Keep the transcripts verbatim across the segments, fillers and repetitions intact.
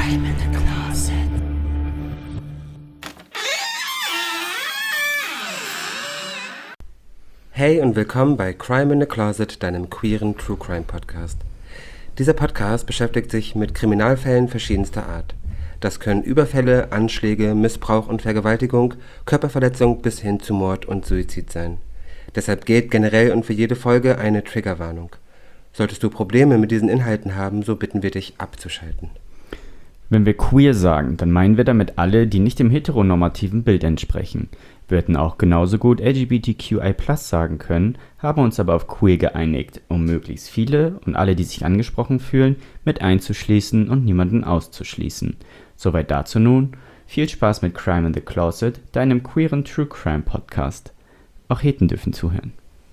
Crime in the Closet. Hey und willkommen bei Crime in the Closet, deinem queeren True Crime Podcast. Dieser Podcast beschäftigt sich mit Kriminalfällen verschiedenster Art. Das können Überfälle, Anschläge, Missbrauch und Vergewaltigung, Körperverletzung bis hin zu Mord und Suizid sein. Deshalb gilt generell und für jede Folge eine Triggerwarnung. Solltest du Probleme mit diesen Inhalten haben, so bitten wir dich abzuschalten. Wenn wir queer sagen, dann meinen wir damit alle, die nicht dem heteronormativen Bild entsprechen. Wir hätten auch genauso gut L G B T Q I plus sagen können, haben uns aber auf queer geeinigt, um möglichst viele und alle, die sich angesprochen fühlen, mit einzuschließen und niemanden auszuschließen. Soweit dazu nun. Viel Spaß mit Crime in the Closet, deinem queeren True Crime Podcast. Auch Heten dürfen zuhören.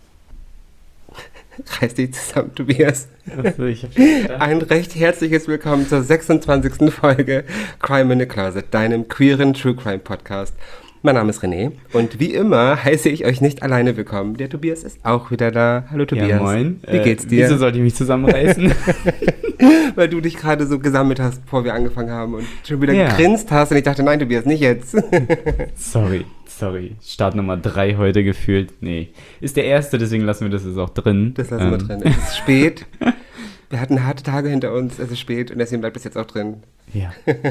Reiß dich zusammen, Tobias. Also, ich hab Ein recht herzliches Willkommen zur sechsundzwanzigsten Folge Crime in the Closet, deinem queeren True Crime Podcast. Mein Name ist René und wie immer heiße ich euch nicht alleine willkommen. Der Tobias ist auch wieder da. Hallo Tobias. Ja, moin. Wie geht's dir? Äh, wieso sollte ich mich zusammenreißen? Weil du dich gerade so gesammelt hast, bevor wir angefangen haben und schon wieder Ja. gegrinst hast und ich dachte, nein Tobias, nicht jetzt. Sorry, sorry. Start Nummer drei heute gefühlt. Nee, ist der erste, deswegen lassen wir das jetzt auch drin. Das lassen wir Ähm, drin. Es ist spät. Wir hatten harte Tage hinter uns, es ist spät und deswegen bleibt es jetzt auch drin. Ja,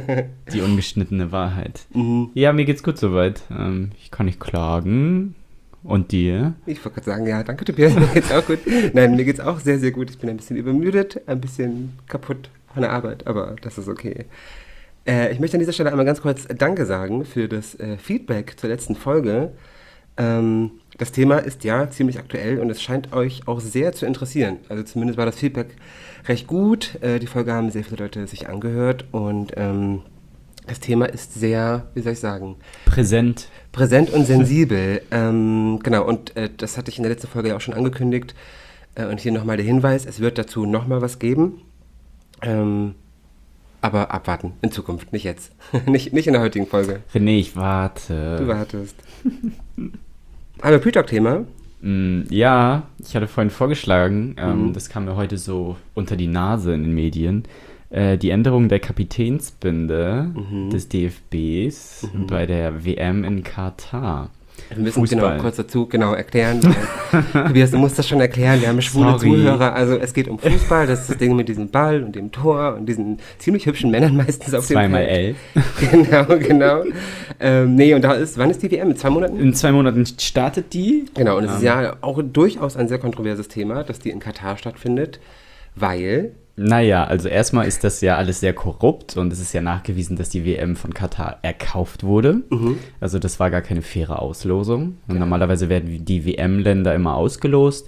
die ungeschnittene Wahrheit. Mhm. Ja, mir geht's gut soweit. Ähm, ich kann nicht klagen. Und dir? Ich wollte gerade sagen, ja, danke Tobias, mir geht's auch gut. Nein, mir geht's auch sehr, sehr gut. Ich bin ein bisschen übermüdet, ein bisschen kaputt von der Arbeit, aber das ist okay. Äh, ich möchte an dieser Stelle einmal ganz kurz Danke sagen für das äh, Feedback zur letzten Folge. Ähm, das Thema ist ja ziemlich aktuell und es scheint euch auch sehr zu interessieren. Also zumindest war das Feedback recht gut. Äh, die Folge haben sehr viele Leute sich angehört und ähm, das Thema ist sehr, wie soll ich sagen, Präsent. präsent und sensibel. ähm, genau, und äh, das hatte ich in der letzten Folge ja auch schon angekündigt. Äh, und hier nochmal der Hinweis, es wird dazu nochmal was geben. Ähm, aber abwarten, in Zukunft, nicht jetzt. nicht, nicht in der heutigen Folge. René, ich warte. Du wartest. Haben wir Pre-Talk-Thema? Mm, ja, ich hatte vorhin vorgeschlagen, ähm, Mhm. das kam mir heute so unter die Nase in den Medien, äh, die Änderung der Kapitänsbinde Mhm. des D F Bs Mhm. bei der W M in Katar. Wir müssen Fußball. genau kurz dazu genau erklären. weil- Tobias, du musst das schon erklären. Wir haben schwule Sorry. Zuhörer. Also es geht um Fußball, das ist das Ding mit diesem Ball und dem Tor und diesen ziemlich hübschen Männern meistens auf Zweimal dem Feld. elf. Genau, genau. Ähm, nee, und da ist, wann ist die W M? In zwei Monaten? In zwei Monaten startet die. Genau, und es ist Ähm. ja auch durchaus ein sehr kontroverses Thema, dass die in Katar stattfindet, weil, Naja, also erstmal ist das ja alles sehr korrupt und es ist ja nachgewiesen, dass die W M von Katar erkauft wurde. mhm. Also das war gar keine faire Auslosung. Und normalerweise werden die W M-Länder immer ausgelost.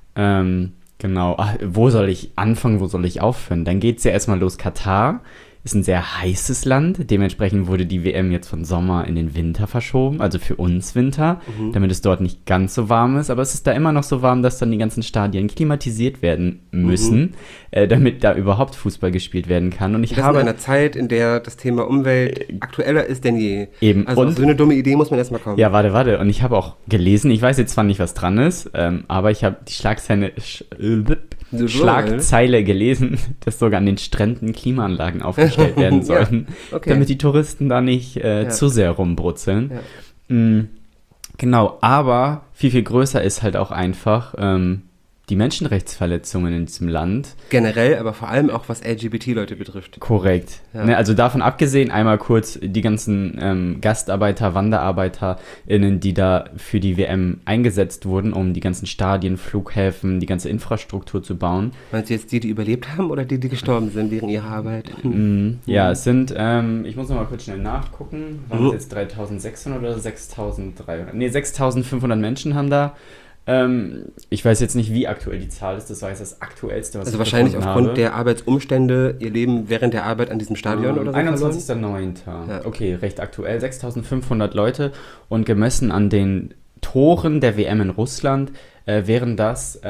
Ähm, genau, Ach, wo soll ich anfangen, wo soll ich aufhören? Dann geht es ja erstmal los. Katar ist ein sehr heißes Land. Dementsprechend wurde die W M jetzt von Sommer in den Winter verschoben, also für uns Winter, Mhm. damit es dort nicht ganz so warm ist. Aber es ist da immer noch so warm, dass dann die ganzen Stadien klimatisiert werden müssen, Mhm. äh, damit da überhaupt Fußball gespielt werden kann. Und ich das in habe einer Zeit, in der das Thema Umwelt aktueller ist denn je. eben Also auf und so eine dumme Idee muss man erstmal kommen. Ja, warte, warte. Und ich habe auch gelesen, ich weiß jetzt zwar nicht, was dran ist, ähm, aber ich habe die Schlagzeile, Sch äh, Schlagzeile gelesen, dass sogar an den Stränden Klimaanlagen aufgestellt werden Ja, sollten, okay. damit die Touristen da nicht äh, Ja. zu sehr rumbrutzeln. Ja. Mm, genau, aber viel, viel größer ist halt auch einfach ähm, die Menschenrechtsverletzungen in diesem Land. Generell, aber vor allem auch was L G B T-Leute betrifft. Korrekt. Ja. Ne, also davon abgesehen, einmal kurz die ganzen ähm, Gastarbeiter, WanderarbeiterInnen, die da für die W M eingesetzt wurden, um die ganzen Stadien, Flughäfen, die ganze Infrastruktur zu bauen. Meinst du jetzt die, die überlebt haben oder die, die gestorben sind während ihrer Arbeit? Mhm. Ja, es sind, ähm, ich muss noch mal kurz schnell nachgucken, waren Mhm. es jetzt dreitausendsechshundert oder sechstausenddreihundert? Ne, sechstausendfünfhundert Menschen haben da. Ähm, ich weiß jetzt nicht, wie aktuell die Zahl ist, das war jetzt das aktuellste, was Also ich wahrscheinlich gefunden aufgrund habe. der Arbeitsumstände, ihr Leben während der Arbeit an diesem Stadion Ähm, oder so einundzwanzigster neunter Ja. Okay, recht aktuell. sechstausendfünfhundert Leute und gemessen an den Toren der W M in Russland äh, wären das...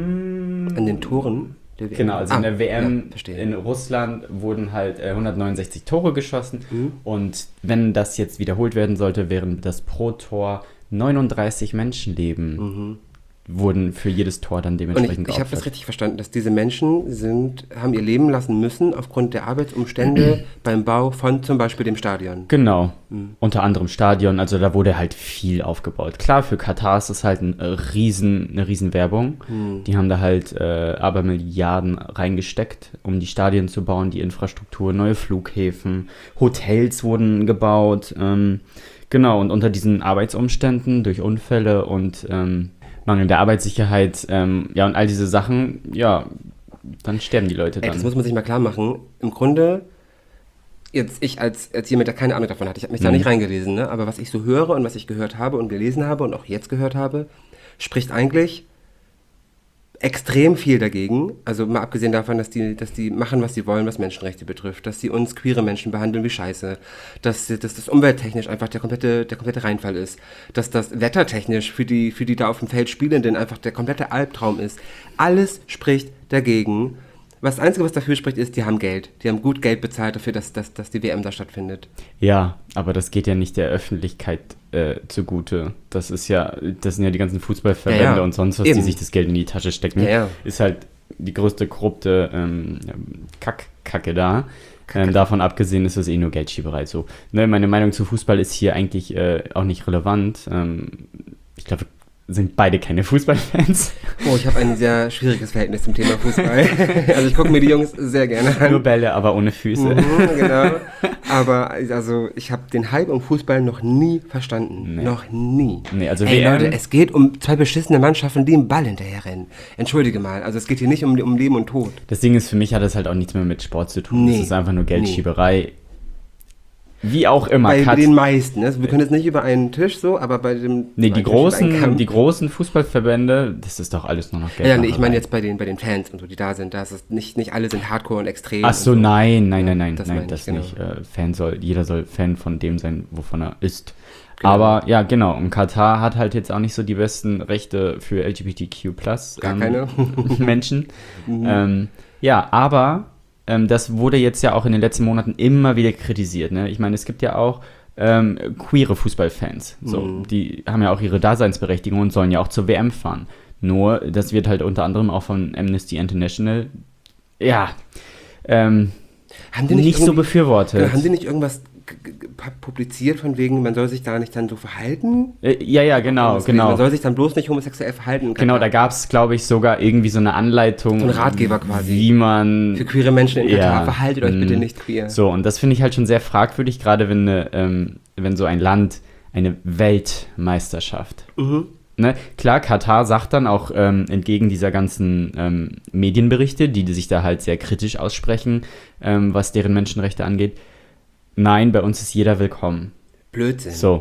Ähm, An den Toren der W M? Genau, also Ah, in der W M ja, verstehe. in Russland wurden halt äh, hundertneunundsechzig Tore geschossen Mhm. und wenn das jetzt wiederholt werden sollte, wären das pro Tor neununddreißig Menschenleben. Mhm. wurden für jedes Tor dann Und dementsprechend ich, ich habe das geopfert. richtig verstanden, dass diese Menschen sind, haben ihr Leben lassen müssen aufgrund der Arbeitsumstände beim Bau von zum Beispiel dem Stadion. Genau, unter anderem Stadion, also da wurde halt viel aufgebaut. Klar, für Katar ist das halt ein, äh, riesen, eine Riesenwerbung. Die haben da halt äh, aber Milliarden reingesteckt, um die Stadien zu bauen, die Infrastruktur, neue Flughäfen, Hotels wurden gebaut. Ähm, genau, und unter diesen Arbeitsumständen, durch Unfälle und ähm, mangelnde Arbeitssicherheit, ähm, ja, und all diese Sachen, ja, dann sterben die Leute Ey, dann. das muss man sich mal klar machen. Im Grunde, jetzt ich als, als jemand, der keine Ahnung davon hat, ich habe mich da Mhm. nicht reingelesen, ne? Aber was ich so höre und was ich gehört habe und gelesen habe und auch jetzt gehört habe, spricht eigentlich extrem viel dagegen. Also mal abgesehen davon, dass die, dass die machen, was sie wollen, was Menschenrechte betrifft, dass sie uns queere Menschen behandeln wie Scheiße, dass, dass das umwelttechnisch einfach der komplette, der komplette Reinfall ist, dass das wettertechnisch für die, für die da auf dem Feld Spielenden einfach der komplette Albtraum ist. Alles spricht dagegen. Was das Einzige, was dafür spricht, ist, die haben Geld. Die haben gut Geld bezahlt dafür, dass, dass, dass die W M da stattfindet. Ja, aber das geht ja nicht der Öffentlichkeit äh, zugute. Das ist ja, das sind ja die ganzen Fußballverbände Ja, ja. und sonst was, Eben. die sich das Geld in die Tasche stecken. Ja, ja. Ist halt die größte korrupte ähm, Kack, Kacke da. Ähm, davon abgesehen ist das eh nur Geldschieberei. So, ne, meine Meinung zu Fußball ist hier eigentlich äh, auch nicht relevant. Ähm, ich glaube, wir sind beide keine Fußballfans. Oh, ich habe ein sehr schwieriges Verhältnis zum Thema Fußball. Also ich gucke mir die Jungs sehr gerne an. Nur Bälle, aber ohne Füße. Mhm, genau. Aber also ich habe den Hype um Fußball noch nie verstanden. Nee. Noch nie. Nee, also Ey W M Leute, es geht um zwei beschissene Mannschaften, die im Ball hinterherrennen. Entschuldige mal, also es geht hier nicht um, um Leben und Tod. Das Ding ist, für mich hat das halt auch nichts mehr mit Sport zu tun. Nee. Das ist einfach nur Geldschieberei. Wie auch immer. Bei, bei Kat- den meisten. Also wir können jetzt nicht über einen Tisch so, aber bei dem... Nee, die bei dem über einen großen, Kamm. die großen Fußballverbände, das ist doch alles nur noch Geld. Ja, nee, ich meine jetzt bei den, bei den Fans und so, die da sind. Da ist es nicht, nicht alle sind hardcore und extrem. Ach und so, nein, nein, nein, nein, das nein, meine ich, das genau. nicht. Äh, Fan soll, jeder soll Fan von dem sein, wovon er ist. Genau. Aber ja, genau. Und Katar hat halt jetzt auch nicht so die besten Rechte für L G B T Q plus Gar keine. Menschen. ähm, ja, aber ähm, das wurde jetzt ja auch in den letzten Monaten immer wieder kritisiert. Ne? Ich meine, es gibt ja auch ähm, queere Fußballfans. So, Mhm. die haben ja auch ihre Daseinsberechtigung und sollen ja auch zur W M fahren. Nur, das wird halt unter anderem auch von Amnesty International, ja, ähm, Haben die nicht, nicht so irgendwie- befürwortet. Genau, haben die nicht irgendwas g- g- publiziert von wegen, man soll sich da nicht dann so verhalten? Äh, ja, ja, genau, Das gewesen, genau. Man soll sich dann bloß nicht homosexuell verhalten. Genau, da gab es, glaube ich, sogar irgendwie so eine Anleitung, So ein Ratgeber quasi. wie man... Für queere Menschen in Ja, Katar, verhaltet euch mm. bitte nicht queer. So, und das finde ich halt schon sehr fragwürdig, gerade wenn, eine, ähm, wenn so ein Land eine Weltmeisterschaft. Mhm. Ne? Klar, Katar sagt dann auch ähm, entgegen dieser ganzen ähm, Medienberichte, die, die sich da halt sehr kritisch aussprechen, ähm, was deren Menschenrechte angeht, nein, bei uns ist jeder willkommen. Blödsinn. So,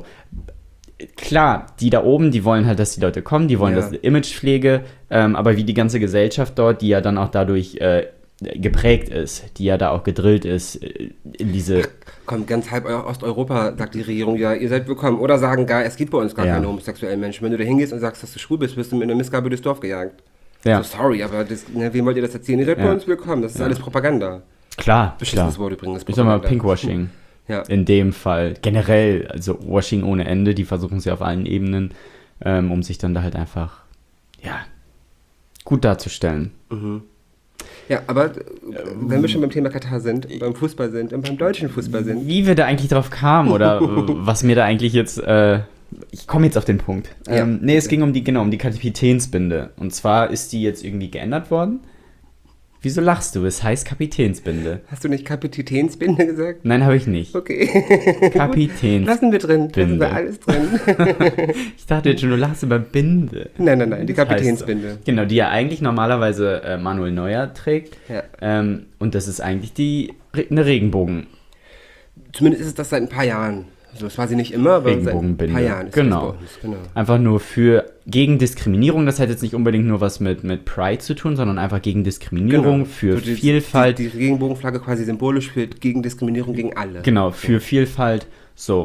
klar, die da oben, die wollen halt, dass die Leute kommen, die wollen Ja. das Imagepflege, ähm, aber wie die ganze Gesellschaft dort, die ja dann auch dadurch äh, geprägt ist, die ja da auch gedrillt ist, äh, in diese... Komm, ganz halb Osteuropa sagt die Regierung, ja, ihr seid willkommen. Oder sagen gar, es gibt bei uns gar Ja. keine homosexuellen Menschen. Wenn du da hingehst und sagst, dass du schwul bist, wirst du mit einer Missgabe durchs Dorf gejagt. Ja, So, sorry, aber das, ne, wem wollt ihr das erzählen? Ihr seid Ja. bei uns willkommen. Das ist Ja. alles Propaganda. klar, Beschissenes klar. Wort übrigens. Ich sag mal Propaganda. Pinkwashing. Ja. In dem Fall. Generell, also Washing ohne Ende, die versuchen es ja auf allen Ebenen, ähm, um sich dann da halt einfach, ja, gut darzustellen. Mhm. Ja, aber äh, wenn wir schon beim Thema Katar sind, beim Fußball sind und beim deutschen Fußball sind. Wie wir da eigentlich drauf kamen oder äh, was mir da eigentlich jetzt, äh, ich komme jetzt auf den Punkt. Ja, Ähm, nee, es bitte. ging um die, genau, um die Kapitänsbinde. Und zwar ist die jetzt irgendwie geändert worden. Wieso lachst du? Es heißt Kapitänsbinde. Hast du nicht Kapitänsbinde gesagt? Nein, habe ich nicht. Okay. Kapitänsbinde. Lassen wir drin. Lassen Binde. wir alles drin. Ich dachte jetzt schon, du lachst über Binde. Nein, nein, nein, die Das heißt Kapitänsbinde. so. Genau, die ja eigentlich normalerweise äh, Manuel Neuer trägt. Ja. Ähm, und das ist eigentlich die Re eine Regenbogen. Zumindest ist es das seit ein paar Jahren. Also das war sie nicht immer, aber seit ein Regenbogenbinde. paar Jahren ist Genau. das bei uns. Genau. Einfach nur für gegen Diskriminierung. Das hat jetzt nicht unbedingt nur was mit, mit Pride zu tun, sondern einfach gegen Diskriminierung, für So die, Vielfalt. Die, die Regenbogenflagge quasi symbolisch für gegen Diskriminierung gegen alle. Genau, für Vielfalt. So.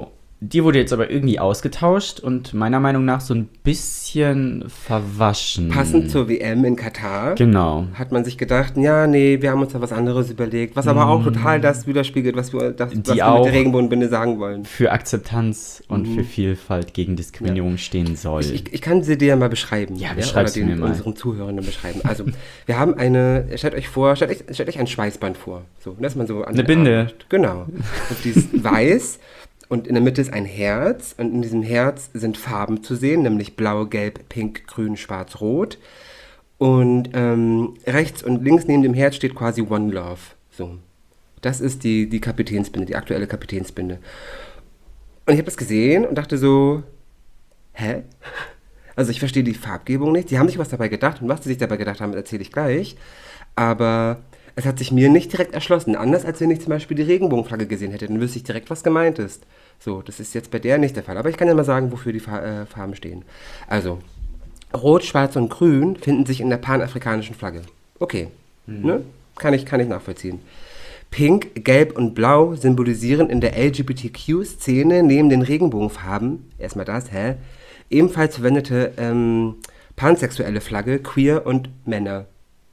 die wurde jetzt aber irgendwie ausgetauscht und meiner Meinung nach so ein bisschen verwaschen. Passend zur W M in Katar. Genau. Hat man sich gedacht, ja, nee, wir haben uns da was anderes überlegt, was aber auch total das widerspiegelt, was wir, das, was wir mit der Regenbogenbinde sagen wollen. Für Akzeptanz und mhm. für Vielfalt gegen Diskriminierung ja. stehen soll. Ich, ich kann sie dir ja mal beschreiben. Ja, beschreib sie mir mal. Unseren Zuhörenden beschreiben. Also, wir haben eine, stellt euch vor, stellt euch, stellt euch ein Schweißband vor. So, dass man so an eine Binde. Arm, genau. Und die ist weiß. Und in der Mitte ist ein Herz und in diesem Herz sind Farben zu sehen, nämlich blau, gelb, pink, grün, schwarz, rot. Und ähm, rechts und links neben dem Herz steht quasi One Love. So. Das ist die, die Kapitänsbinde, die aktuelle Kapitänsbinde. Und ich habe das gesehen und dachte so, hä? Also ich verstehe die Farbgebung nicht. Sie haben sich was dabei gedacht und was sie sich dabei gedacht haben, erzähle ich gleich. Aber es hat sich mir nicht direkt erschlossen. Anders als wenn ich zum Beispiel die Regenbogenflagge gesehen hätte, dann wüsste ich direkt, was gemeint ist. So, das ist jetzt bei der nicht der Fall. Aber ich kann ja mal sagen, wofür die Fa- äh, Farben stehen. Also, Rot, Schwarz und Grün finden sich in der panafrikanischen Flagge. Okay, mhm. ne? Kann ich, kann ich nachvollziehen. Pink, Gelb und Blau symbolisieren in der L G B T Q-Szene neben den Regenbogenfarben, erstmal das, hä? Ebenfalls verwendete ähm, pansexuelle Flagge, Queer und Männer.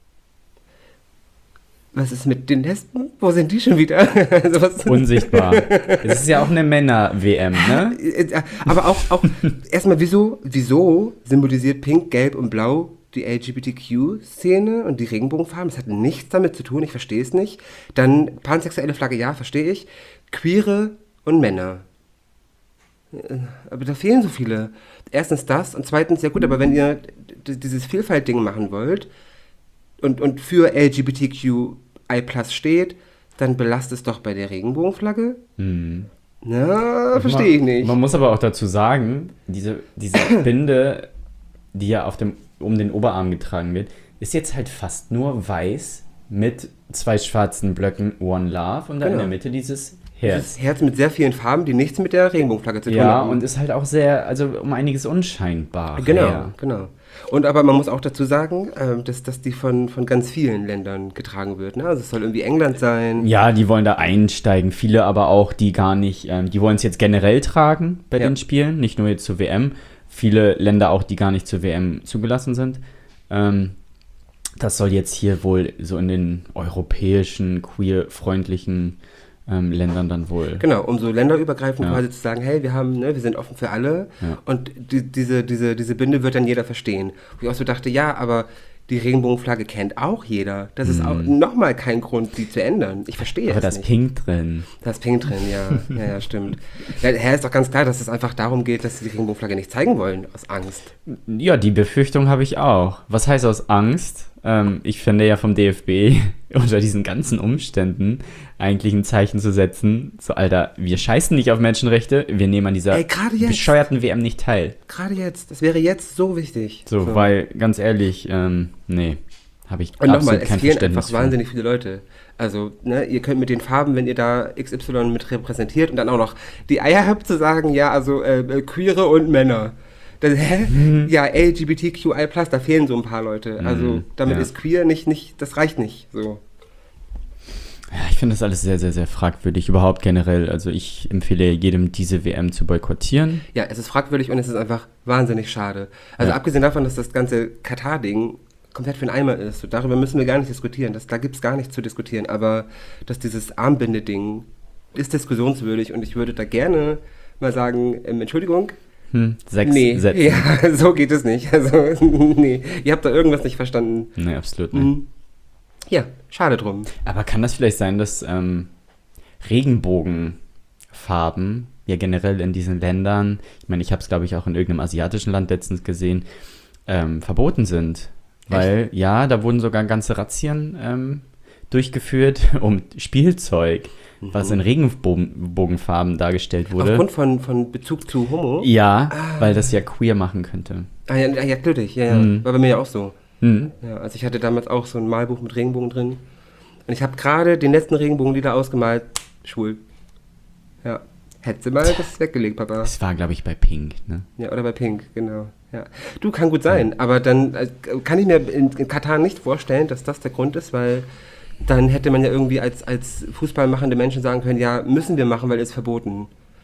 Was ist mit den Lesben? Wo sind die schon wieder? also was Unsichtbar. Es ist ja auch eine Männer-W M, ne? Aber auch, auch erstmal, wieso, wieso symbolisiert Pink, Gelb und Blau die L G B T Q-Szene und die Regenbogenfarben? Das hat nichts damit zu tun, ich verstehe es nicht. Dann pansexuelle Flagge, ja, verstehe ich. Queere und Männer. Aber da fehlen so viele. Erstens das und zweitens, ja gut, aber wenn ihr d- dieses Vielfalt-Ding machen wollt, Und, und für L G B T Q I plus steht, dann belasst es doch bei der Regenbogenflagge. Hm. Na, verstehe ich nicht. Man muss aber auch dazu sagen, diese, diese Binde, die ja auf dem, um den Oberarm getragen wird, ist jetzt halt fast nur weiß mit zwei schwarzen Blöcken One Love und dann genau. in der Mitte dieses Herz. Dieses Herz mit sehr vielen Farben, die nichts mit der Regenbogenflagge zu tun ja, haben. Ja, und ist halt auch sehr, also um einiges unscheinbar. Genau, her. genau. Und aber man muss auch dazu sagen, äh, dass, dass die von, von ganz vielen Ländern getragen wird. Ne? Also es soll irgendwie England sein. Ja, die wollen da einsteigen. Viele aber auch, die gar nicht, ähm, die wollen es jetzt generell tragen bei ja. den Spielen, nicht nur jetzt zur W M. Viele Länder auch, die gar nicht zur W M zugelassen sind. Ähm, das soll jetzt hier wohl so in den europäischen, queer-freundlichen Ähm, Ländern dann wohl. Genau, um so länderübergreifend ja. quasi zu sagen, hey, wir haben, ne, wir sind offen für alle ja. und die, diese, diese, diese Binde wird dann jeder verstehen. Wo ich auch so dachte, ja, aber die Regenbogenflagge kennt auch jeder. Das ist mhm. auch nochmal kein Grund, die zu ändern. Ich verstehe aber es das nicht. Pink drin. Das Pink drin, ja. ja, ja, stimmt. Ja, ja, ist doch ganz klar, dass es einfach darum geht, dass sie die Regenbogenflagge nicht zeigen wollen, aus Angst. Ja, die Befürchtung habe ich auch. Was heißt aus Angst? Ähm, ich finde ja vom D F B unter diesen ganzen Umständen eigentlich ein Zeichen zu setzen, so Alter, wir scheißen nicht auf Menschenrechte, wir nehmen an dieser Ey, bescheuerten W M nicht teil. Gerade jetzt, das wäre jetzt so wichtig. So, so. Weil, ganz ehrlich, ähm, nee, habe ich Und absolut nochmal, kein es fehlen Verständnis einfach für. wahnsinnig viele Leute. Also, ne, ihr könnt mit den Farben, wenn ihr da X Y mit repräsentiert und dann auch noch die Eier habt zu sagen, ja, also äh, Queere und Männer. Das, hä? Mhm. Ja, L G B T Q I plus, da fehlen so ein paar Leute. Also mhm, damit ja. ist queer nicht, nicht, das reicht nicht. So. Ja, ich finde das alles sehr, sehr, sehr fragwürdig, überhaupt generell. Also ich empfehle jedem, diese W M zu boykottieren. Ja, es ist fragwürdig und es ist einfach wahnsinnig schade. Also ja. abgesehen davon, dass das ganze Katar-Ding komplett für den Eimer ist. So, darüber müssen wir gar nicht diskutieren. Das, da gibt es gar nichts zu diskutieren. Aber dass dieses Armbinde-Ding ist diskussionswürdig und ich würde da gerne mal sagen, ähm, Entschuldigung, Hm, sechs nee, Sätze. Ja, so geht es nicht. Also, nee, ihr habt da irgendwas nicht verstanden. Nee, absolut nicht. Mhm. Ja, schade drum. Aber kann das vielleicht sein, dass ähm, Regenbogenfarben ja generell in diesen Ländern, ich meine, ich habe es glaube ich auch in irgendeinem asiatischen Land letztens gesehen, ähm, verboten sind? Weil, Echt? ja, da wurden sogar ganze Razzien ähm, durchgeführt, um Spielzeug, mhm. was in Regenbogenfarben dargestellt wurde. Aufgrund von, von Bezug zu Homo? Ja, ah. weil das ja queer machen könnte. Ah, ja, ja, natürlich, ja, ja. Mhm. War bei mir ja auch so. Mhm. Ja, also ich hatte damals auch so ein Malbuch mit Regenbogen drin. Und ich habe gerade den letzten Regenbogen wieder ausgemalt. Schwul. Ja. Hättest du mal das weggelegt, Papa. Das war, glaube ich, bei Pink, ne? Ja, oder bei Pink, genau. Ja. Du, kann gut sein, ja. aber dann äh, kann ich mir in, in Katar nicht vorstellen, dass das der Grund ist, weil dann hätte man ja irgendwie als, als Fußball machende Menschen sagen können, ja, müssen wir machen, weil es verboten.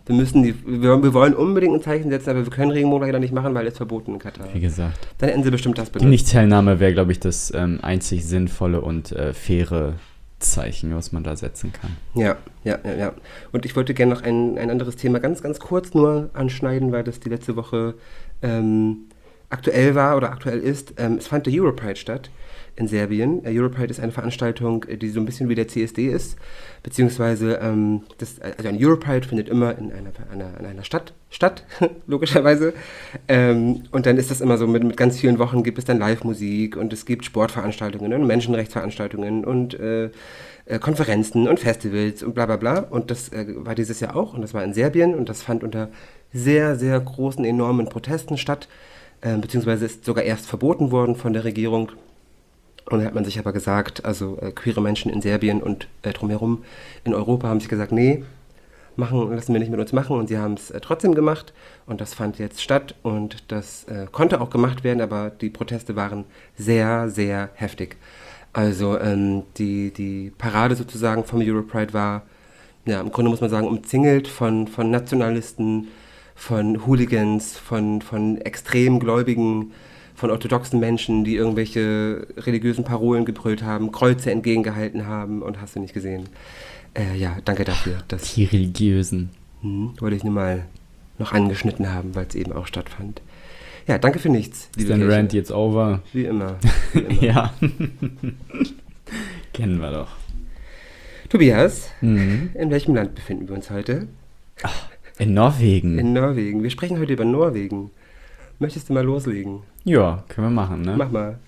Wir müssen die, wir, wir wollen unbedingt ein Zeichen setzen, aber wir können Regenbogen leider nicht machen, weil es verboten in Katar. Wie gesagt. Dann hätten sie bestimmt das Die benutzt. Nichtteilnahme wäre, glaube ich, das ähm, einzig sinnvolle und äh, faire Zeichen, was man da setzen kann. Ja, ja, ja, ja. Und ich wollte gerne noch ein, ein anderes Thema ganz, ganz kurz nur anschneiden, weil das die letzte Woche ähm, aktuell war oder aktuell ist. Ähm, es fand der Europride statt in Serbien. Der Europride ist eine Veranstaltung, die so ein bisschen wie der C S D ist, beziehungsweise ähm, das, also ein Europride findet immer in einer, einer, in einer Stadt statt, logischerweise. Ähm, und dann ist das immer so, mit, mit ganz vielen Wochen gibt es dann Live-Musik und es gibt Sportveranstaltungen und Menschenrechtsveranstaltungen und äh, äh, Konferenzen und Festivals und bla bla bla. Und das äh, war dieses Jahr auch und das war in Serbien und das fand unter sehr, sehr großen, enormen Protesten statt, äh, beziehungsweise ist sogar erst verboten worden von der Regierung. Und dann hat man sich aber gesagt, also äh, queere Menschen in Serbien und äh, drumherum in Europa haben sich gesagt, nee, machen, lassen wir nicht mit uns machen. Und sie haben es äh, trotzdem gemacht und das fand jetzt statt und das äh, konnte auch gemacht werden, aber die Proteste waren sehr, sehr heftig. Also ähm, die, die Parade sozusagen vom Europride war, ja, im Grunde muss man sagen, umzingelt von, von Nationalisten, von Hooligans, von, von extrem Gläubigen, von orthodoxen Menschen, die irgendwelche religiösen Parolen gebrüllt haben, Kreuze entgegengehalten haben und hast du nicht gesehen. Äh, ja, danke dafür. Das, Die Religiösen. Hm, wollte ich nur mal noch angeschnitten haben, weil es eben auch stattfand. Ja, danke für nichts. Ist dein Rant jetzt over? Wie immer. Wie immer. Ja. Kennen wir doch. Tobias, Mhm. in welchem Land befinden wir uns heute? In Norwegen. In Norwegen. Wir sprechen heute über Norwegen. Möchtest du mal loslegen? Ja, können wir machen, ne? Mach mal.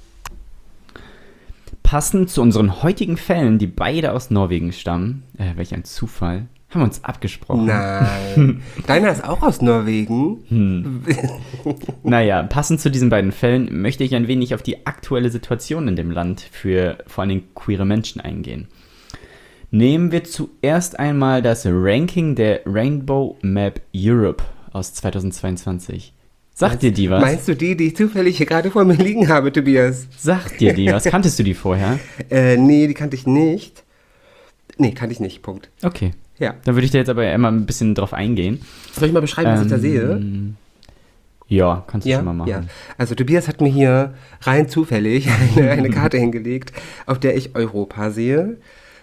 Passend zu unseren heutigen Fällen, die beide aus Norwegen stammen, äh, welch ein Zufall, haben wir uns abgesprochen. Nein. Deiner ist auch aus Norwegen. Hm. Naja, passend zu diesen beiden Fällen möchte ich ein wenig auf die aktuelle Situation in dem Land für vor allen Dingen queere Menschen eingehen. Nehmen wir zuerst einmal das Ranking der Rainbow Map Europe aus zweitausendzweiundzwanzig. Sagt meinst, dir die was? Meinst du die, die ich zufällig hier gerade vor mir liegen habe, Tobias? Sagt dir die was? Kanntest du die vorher? Äh, nee, die kannte ich nicht. Nee, kannte ich nicht, Punkt. Okay. Ja. Dann würde ich da jetzt aber einmal ein bisschen drauf eingehen. Soll ich mal beschreiben, was ich da sehe? Ähm, Ja, kannst du Ja, schon mal machen. ja. Also Tobias hat mir hier rein zufällig eine, eine Karte hingelegt, auf der ich Europa sehe.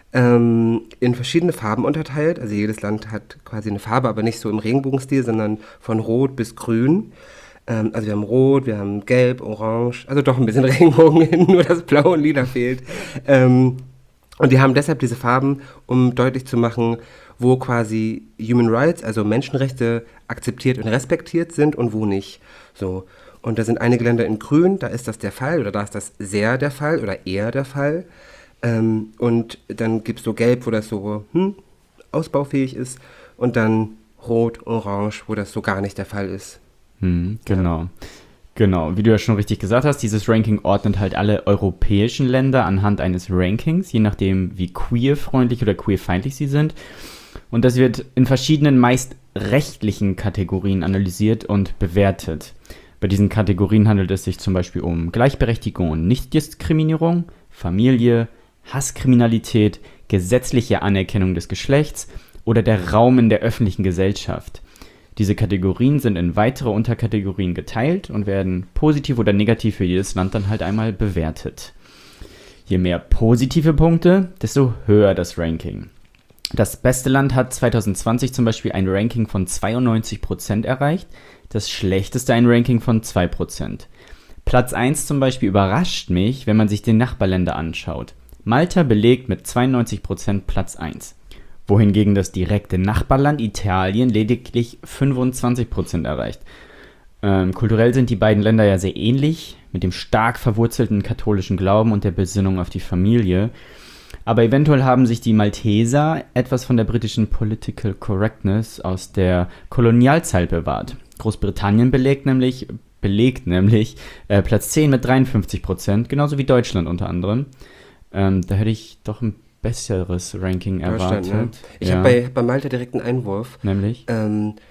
Ähm, in verschiedene Farben unterteilt. Also jedes Land hat quasi eine Farbe, aber nicht so im Regenbogenstil, sondern von Rot bis Grün. Ähm, also wir haben Rot, wir haben Gelb, Orange, also doch ein bisschen Regenbogen hin, nur das Blau und Lila fehlt. Ähm, und die haben deshalb diese Farben, um deutlich zu machen, wo quasi Human Rights, also Menschenrechte, akzeptiert und respektiert sind und wo nicht. So. Und da sind einige Länder in Grün, da ist das der Fall oder da ist das sehr der Fall oder eher der Fall. Ähm, und dann gibt es so Gelb, wo das so hm, ausbaufähig ist und dann Rot, Orange, wo das so gar nicht der Fall ist. Hm, genau. Genau, wie du ja schon richtig gesagt hast, dieses Ranking ordnet halt alle europäischen Länder anhand eines Rankings, je nachdem wie queerfreundlich oder queerfeindlich sie sind. Und das wird in verschiedenen, meist rechtlichen Kategorien analysiert und bewertet. Bei diesen Kategorien handelt es sich zum Beispiel um Gleichberechtigung und Nichtdiskriminierung, Familie, Hasskriminalität, gesetzliche Anerkennung des Geschlechts oder der Raum in der öffentlichen Gesellschaft. Diese Kategorien sind in weitere Unterkategorien geteilt und werden positiv oder negativ für jedes Land dann halt einmal bewertet. Je mehr positive Punkte, desto höher das Ranking. Das beste Land hat zweitausendzwanzig zum Beispiel ein Ranking von zweiundneunzig Prozent erreicht, das schlechteste ein Ranking von zwei Prozent. Platz eins zum Beispiel überrascht mich, wenn man sich die Nachbarländer anschaut. Malta belegt mit zweiundneunzig Prozent Platz eins, wohingegen das direkte Nachbarland Italien lediglich fünfundzwanzig Prozent erreicht. Ähm, kulturell sind die beiden Länder ja sehr ähnlich, mit dem stark verwurzelten katholischen Glauben und der Besinnung auf die Familie. Aber eventuell haben sich die Malteser etwas von der britischen Political Correctness aus der Kolonialzeit bewahrt. Großbritannien belegt nämlich, belegt nämlich äh, Platz zehn mit dreiundfünfzig Prozent, genauso wie Deutschland unter anderem. Ähm, da hätte ich doch ein besseres Ranking erwartet. Ne? Ich ja. habe bei, bei Malta direkt einen Einwurf. Nämlich? Ähm,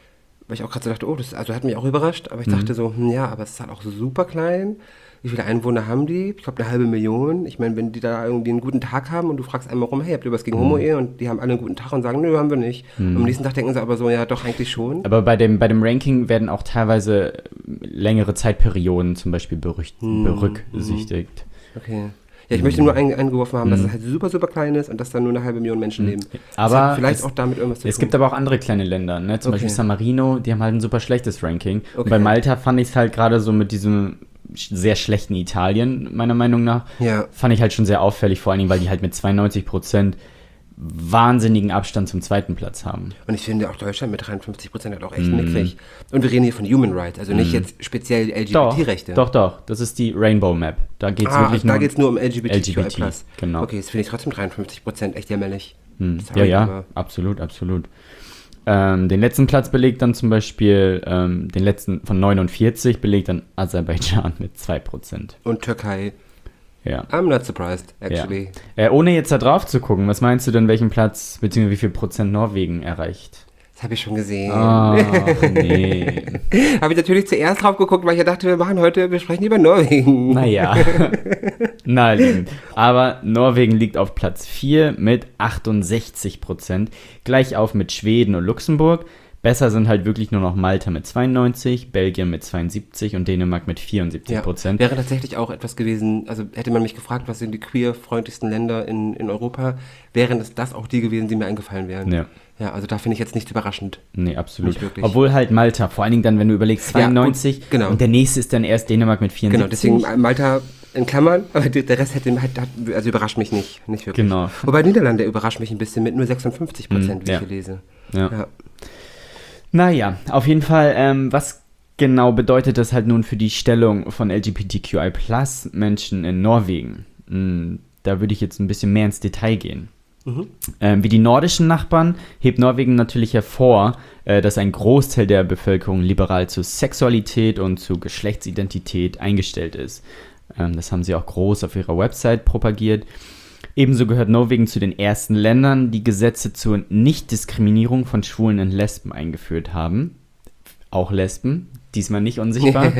weil ich auch gerade so dachte, oh, das also hat mich auch überrascht, aber ich Mhm. dachte so, hm, ja, aber es ist halt auch super klein. Wie viele Einwohner haben die? Ich glaube, eine halbe Million. Ich meine, wenn die da irgendwie einen guten Tag haben und du fragst einmal rum, hey, habt ihr was gegen Homo-Ehe? Und die haben alle einen guten Tag und sagen, nö, haben wir nicht. Und am nächsten Tag denken sie aber so, ja, doch, eigentlich schon. Aber bei dem, bei dem Ranking werden auch teilweise längere Zeitperioden zum Beispiel berücht, berücksichtigt. Okay. Ja, ich möchte nur ein, eingeworfen haben, dass es halt super, super klein ist und dass da nur eine halbe Million Menschen leben. Das Aber hat vielleicht es, auch damit irgendwas zu tun. es gibt aber auch andere kleine Länder, ne? Zum Okay. Beispiel San Marino, die haben halt ein super schlechtes Ranking. Und Okay. bei Malta fand ich es halt gerade so mit diesem sch- sehr schlechten Italien, meiner Meinung nach, Ja. fand ich halt schon sehr auffällig, vor allen Dingen, weil die halt mit zweiundneunzig Prozent wahnsinnigen Abstand zum zweiten Platz haben. Und ich finde auch Deutschland mit dreiundfünfzig Prozent hat auch echt Mhm. mickrig. Und wir reden hier von Human Rights, also nicht jetzt speziell L G B T-Rechte. Doch, doch, doch, das ist die Rainbow Map. Da geht es Ah, wirklich da nur geht es nur um L G B T Q I L G B T, genau. Okay, das finde ich trotzdem dreiundfünfzig Prozent echt jämmerlich. Hm. Sorry, Ja, ja, aber- absolut, absolut. Ähm, den letzten Platz belegt dann zum Beispiel, ähm, den letzten von neunundvierzig belegt dann Aserbaidschan mit zwei Prozent. Und Türkei. Ja. I'm not surprised, actually. Ja. Äh, ohne jetzt da drauf zu gucken, was meinst du denn, welchen Platz, beziehungsweise wie viel Prozent Norwegen erreicht? Das habe ich schon gesehen. Ach, nee. Habe ich natürlich zuerst drauf geguckt, weil ich ja dachte, wir machen heute, wir sprechen über Norwegen. Naja, naheliegend. Aber Norwegen liegt auf Platz vier mit achtundsechzig Prozent, gleich auf mit Schweden und Luxemburg. Besser sind halt wirklich nur noch Malta mit zweiundneunzig, Belgien mit zweiundsiebzig und Dänemark mit vierundsiebzig Prozent. Wäre tatsächlich auch etwas gewesen, also hätte man mich gefragt, was sind die queer-freundlichsten Länder in, in Europa, wären es das auch die gewesen, die mir eingefallen wären. Ja. Ja, also da finde ich jetzt nichts überraschend. Nee, absolut. Nicht wirklich. Obwohl halt Malta, vor allen Dingen dann, wenn du überlegst, zweiundneunzig Ja, gut, genau. und der nächste ist dann erst Dänemark mit vierundsiebzig. Genau, deswegen Malta in Klammern, aber der Rest hätte, hat, hat, also überrascht mich nicht, nicht wirklich. Genau. Wobei Niederlande überrascht mich ein bisschen mit nur sechsundfünfzig Prozent, Mm, wie ja. ich hier lese. Ja. Ja. Naja, auf jeden Fall, ähm, was genau bedeutet das halt nun für die Stellung von L G B T Q I Plus Menschen in Norwegen? Hm, da würde ich jetzt ein bisschen mehr ins Detail gehen. Mhm. Ähm, wie die nordischen Nachbarn hebt Norwegen natürlich hervor, äh, dass ein Großteil der Bevölkerung liberal zu Sexualität und zu Geschlechtsidentität eingestellt ist. Ähm, das haben sie auch groß auf ihrer Website propagiert. Ebenso gehört Norwegen zu den ersten Ländern, die Gesetze zur Nichtdiskriminierung von Schwulen und Lesben eingeführt haben. Auch Lesben, diesmal nicht unsichtbar.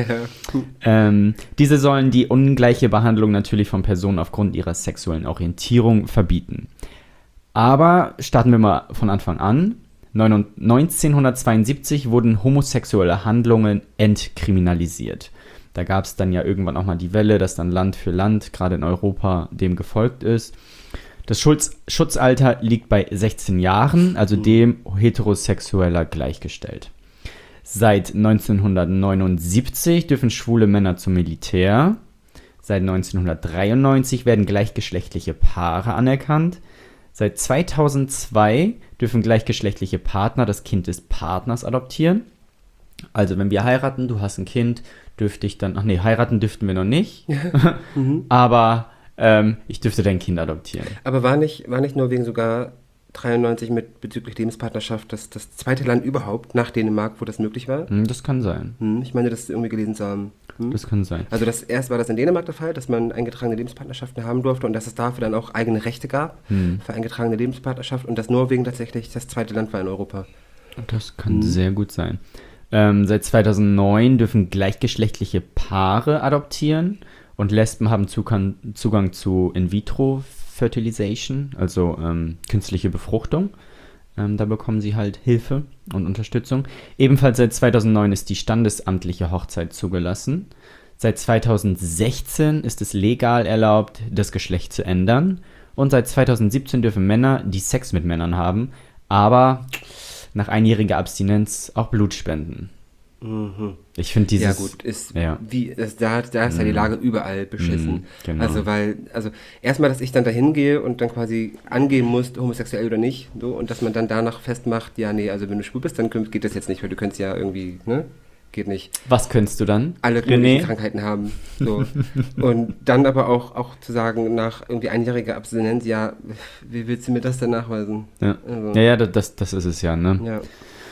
ähm, diese sollen die ungleiche Behandlung natürlich von Personen aufgrund ihrer sexuellen Orientierung verbieten. Aber starten wir mal von Anfang an. neunzehnhundertzweiundsiebzig wurden homosexuelle Handlungen entkriminalisiert. Da gab es dann ja irgendwann auch mal die Welle, dass dann Land für Land, gerade in Europa, dem gefolgt ist. Das Schutz, Schutzalter liegt bei sechzehn Jahren, also dem Heterosexueller gleichgestellt. Seit neunzehnhundertneunundsiebzig dürfen schwule Männer zum Militär. Seit neunzehnhundertdreiundneunzig werden gleichgeschlechtliche Paare anerkannt. Seit zweitausendzwei dürfen gleichgeschlechtliche Partner das Kind des Partners adoptieren. Also wenn wir heiraten, du hast ein Kind, dürfte ich dann, ach nee, heiraten dürften wir noch nicht, Mhm. aber ähm, ich dürfte dein Kind adoptieren. Aber war nicht, war nicht Norwegen sogar dreiundneunzig mit bezüglich Lebenspartnerschaft das, das zweite Land überhaupt nach Dänemark, wo das möglich war? Hm, das kann sein, Hm, ich meine, das irgendwie gelesen zu haben. Hm? das kann sein. Also das erst war das in Dänemark der Fall, dass man eingetragene Lebenspartnerschaften haben durfte und dass es dafür dann auch eigene Rechte gab Hm. für eingetragene Lebenspartnerschaft und dass Norwegen tatsächlich das zweite Land war in Europa. Das kann Mhm. sehr gut sein. Ähm, seit zweitausendneun dürfen gleichgeschlechtliche Paare adoptieren und Lesben haben Zugang, Zugang zu In-vitro-Fertilization, also ähm, künstliche Befruchtung. Ähm, da bekommen sie halt Hilfe und Unterstützung. Ebenfalls seit zweitausendneun ist die standesamtliche Hochzeit zugelassen. Seit zweitausendsechzehn ist es legal erlaubt, das Geschlecht zu ändern. Und seit zweitausendsiebzehn dürfen Männer, die Sex mit Männern haben, aber nach einjähriger Abstinenz auch Blut spenden. Mhm. Ich finde dieses... Ja gut, ist Ja. wie das, da, da ist ja die Lage überall beschissen. Mhm, genau. Also weil, also erstmal, dass ich dann dahin gehe und dann quasi angeben muss, homosexuell oder nicht, so, und dass man dann danach festmacht, ja nee, also wenn du schwul bist, dann könnt- geht das jetzt nicht, weil du könntest ja irgendwie, ne? Geht nicht. Was könntest du dann? Alle René? möglichen Krankheiten haben. So. Und dann aber auch, auch zu sagen, nach irgendwie einjähriger Abstinenz, ja, wie willst du mir das denn nachweisen? Ja, Also, ja, ja das, das ist es ja, ne? ja.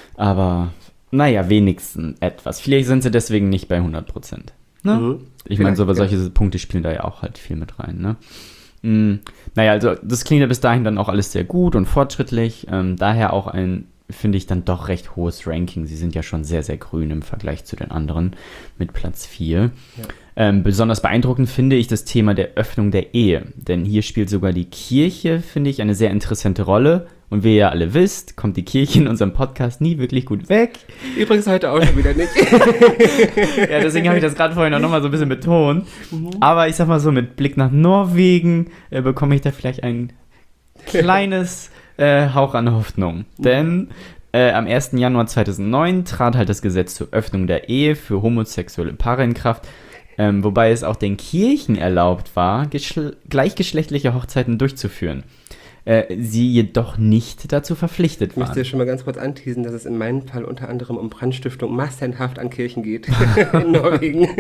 Aber, naja, wenigstens etwas. Vielleicht sind sie deswegen nicht bei hundert Prozent. Ne? Mhm. Ich meine, so, Vielleicht, solche ja. Punkte spielen da ja auch halt viel mit rein, ne? Mm, naja, also das klingt ja bis dahin dann auch alles sehr gut und fortschrittlich. Ähm, daher auch ein finde ich, dann doch recht hohes Ranking. Sie sind ja schon sehr, sehr grün im Vergleich zu den anderen mit Platz vier. Ja. Ähm, besonders beeindruckend finde ich das Thema der Öffnung der Ehe. Denn hier spielt sogar die Kirche, finde ich, eine sehr interessante Rolle. Und wie ihr alle wisst, kommt die Kirche in unserem Podcast nie wirklich gut weg. Übrigens heute auch schon wieder nicht. Ja, deswegen habe ich das gerade vorhin auch nochmal so ein bisschen betont. Mhm. Aber ich sag mal so, mit Blick nach Norwegen äh, bekomme ich da vielleicht ein kleines äh, Hauch an Hoffnung. Mhm. Denn äh, am ersten Januar zweitausendneun trat halt das Gesetz zur Öffnung der Ehe für homosexuelle Paare in Kraft. Ähm, wobei es auch den Kirchen erlaubt war, geschl- gleichgeschlechtliche Hochzeiten durchzuführen. Sie jedoch nicht dazu verpflichtet waren. Ich möchte schon mal ganz kurz anteasen, dass es in meinem Fall unter anderem um Brandstiftung massenhaft an Kirchen geht in Norwegen.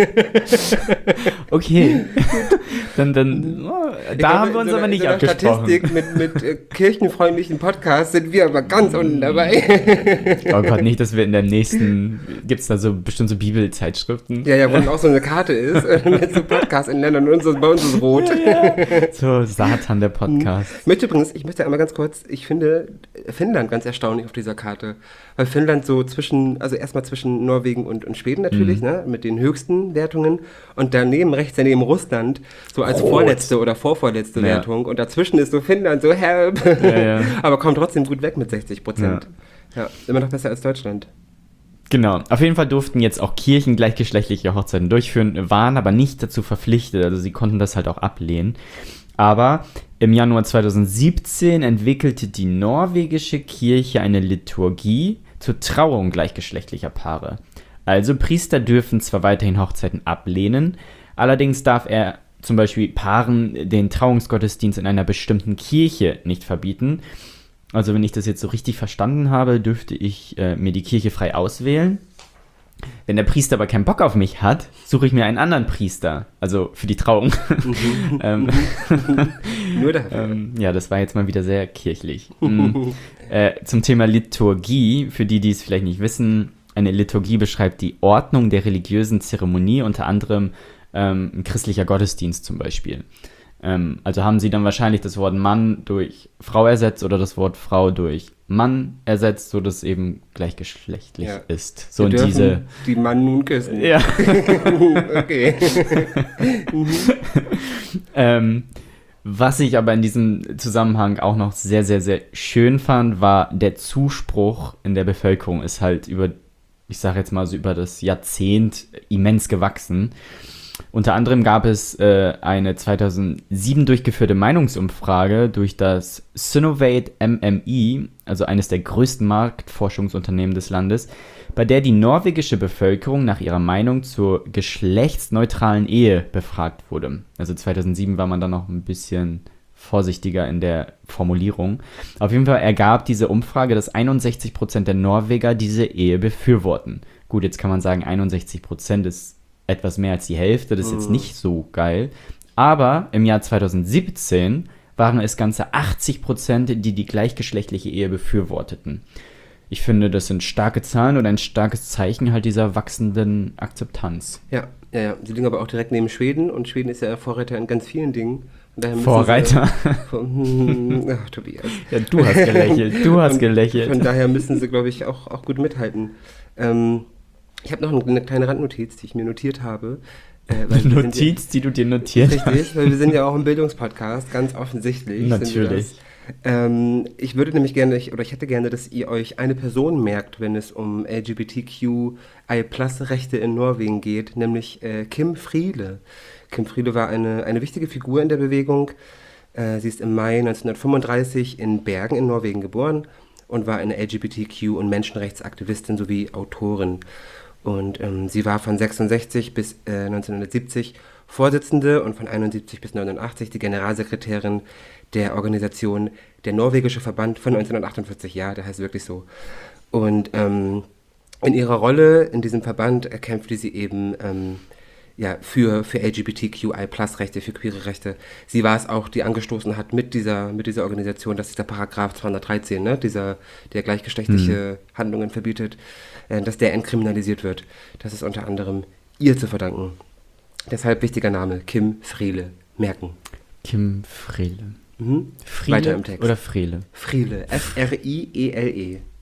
Okay, dann, dann oh, da glaube, haben wir uns so aber nicht abgesprochen. In der Statistik mit, mit äh, kirchenfreundlichen Podcasts sind wir aber ganz unten dabei. Oh Gott, nicht, dass wir in der nächsten, gibt es da so bestimmt so Bibelzeitschriften? Ja, ja, wo dann auch so eine Karte ist, mit so Podcasts in Ländern und uns, bei uns ist rot. Ja, ja. So Satan, der Podcast. Ich möchte übrigens, ich möchte einmal ganz kurz, ich finde Finnland ganz erstaunlich auf dieser Karte, weil Finnland so zwischen, also erstmal zwischen Norwegen und, und Schweden natürlich, mhm. ne, mit den höchsten Wertungen und daneben, rechts daneben Russland, so als Rot. vorletzte oder vorvorletzte ja. Wertung und dazwischen ist so Finnland, so help, ja, ja. aber kommt trotzdem gut weg mit sechzig Prozent. Ja. ja, immer noch besser als Deutschland. Genau, auf jeden Fall durften jetzt auch Kirchen gleichgeschlechtliche Hochzeiten durchführen, waren aber nicht dazu verpflichtet, also sie konnten das halt auch ablehnen. Aber im Januar zweitausendsiebzehn entwickelte die norwegische Kirche eine Liturgie zur Trauung gleichgeschlechtlicher Paare. Also Priester dürfen zwar weiterhin Hochzeiten ablehnen, allerdings darf er zum Beispiel Paaren den Trauungsgottesdienst in einer bestimmten Kirche nicht verbieten. Also wenn ich das jetzt so richtig verstanden habe, dürfte ich äh, mir die Kirche frei auswählen. Wenn der Priester aber keinen Bock auf mich hat, suche ich mir einen anderen Priester. Also für die Trauung. Mhm. ähm, Nur dafür. ähm, ja, das war jetzt mal wieder sehr kirchlich. mhm. äh, zum Thema Liturgie, für die, die es vielleicht nicht wissen, eine Liturgie beschreibt die Ordnung der religiösen Zeremonie, unter anderem ähm, ein christlicher Gottesdienst zum Beispiel. Ähm, also haben sie dann wahrscheinlich das Wort Mann durch Frau ersetzt oder das Wort Frau durch Mann ersetzt, so dass es eben gleichgeschlechtlich ja. ist. So Wir in diese die Mann nun küssen. Ja. Okay. ähm, was ich aber in diesem Zusammenhang auch noch sehr, sehr, sehr schön fand, war der Zuspruch in der Bevölkerung ist halt über, ich sage jetzt mal so über das Jahrzehnt immens gewachsen. Unter anderem gab es äh, eine zweitausendsieben durchgeführte Meinungsumfrage durch das Synovate M M I, also eines der größten Marktforschungsunternehmen des Landes, bei der die norwegische Bevölkerung nach ihrer Meinung zur geschlechtsneutralen Ehe befragt wurde. Also zweitausendsieben war man dann noch ein bisschen vorsichtiger in der Formulierung. Auf jeden Fall ergab diese Umfrage, dass einundsechzig Prozent der Norweger diese Ehe befürworten. Gut, jetzt kann man sagen, einundsechzig Prozent ist etwas mehr als die Hälfte, das ist jetzt nicht so geil. Aber im Jahr zweitausendsiebzehn waren es ganze achtzig Prozent, die die gleichgeschlechtliche Ehe befürworteten. Ich finde, das sind starke Zahlen und ein starkes Zeichen halt dieser wachsenden Akzeptanz. Ja, ja, ja. Sie liegen aber auch direkt neben Schweden und Schweden ist ja Vorreiter in ganz vielen Dingen. Vorreiter? Sie, ach, Tobias. Ja, du hast gelächelt, du hast und gelächelt. Von daher müssen sie, glaube ich, auch, auch gut mithalten. Ähm, Ich habe noch eine kleine Randnotiz, die ich mir notiert habe. Äh, weil Notiz, ja, die du dir notiert hast? Richtig, weil wir sind ja auch ein Bildungspodcast, ganz offensichtlich. Natürlich. Ähm, ich würde nämlich gerne, oder ich hätte gerne, dass ihr euch eine Person merkt, wenn es um L G B T Q I Plus Rechte in Norwegen geht, nämlich äh, Kim Friele. Kim Friele war eine, eine wichtige Figur in der Bewegung. Äh, sie ist im Mai neunzehnhundertfünfunddreißig in Bergen in Norwegen geboren und war eine L G B T Q- und Menschenrechtsaktivistin sowie Autorin. Und ähm, sie war von sechsundsechzig bis äh, neunzehnhundertsiebzig Vorsitzende und von einundsiebzig bis neunundachtzig die Generalsekretärin der Organisation Der Norwegische Verband von neunzehnhundertachtundvierzig. Ja, der heißt wirklich so. Und ähm, in ihrer Rolle in diesem Verband kämpfte sie eben ähm, ja, für, für L G B T Q I Plus Rechte, für queere Rechte. Sie war es auch, die angestoßen hat mit dieser, mit dieser Organisation, dass dieser Paragraph zweihundertdreizehn, ne, dieser, der gleichgeschlechtliche mhm. Handlungen verbietet, äh, dass der entkriminalisiert wird. Das ist unter anderem ihr zu verdanken. Deshalb wichtiger Name, Kim Friele. Merken. Kim Friele. Mhm. Friele Weiter im Text. Oder Friele? Friele. F R I E L E.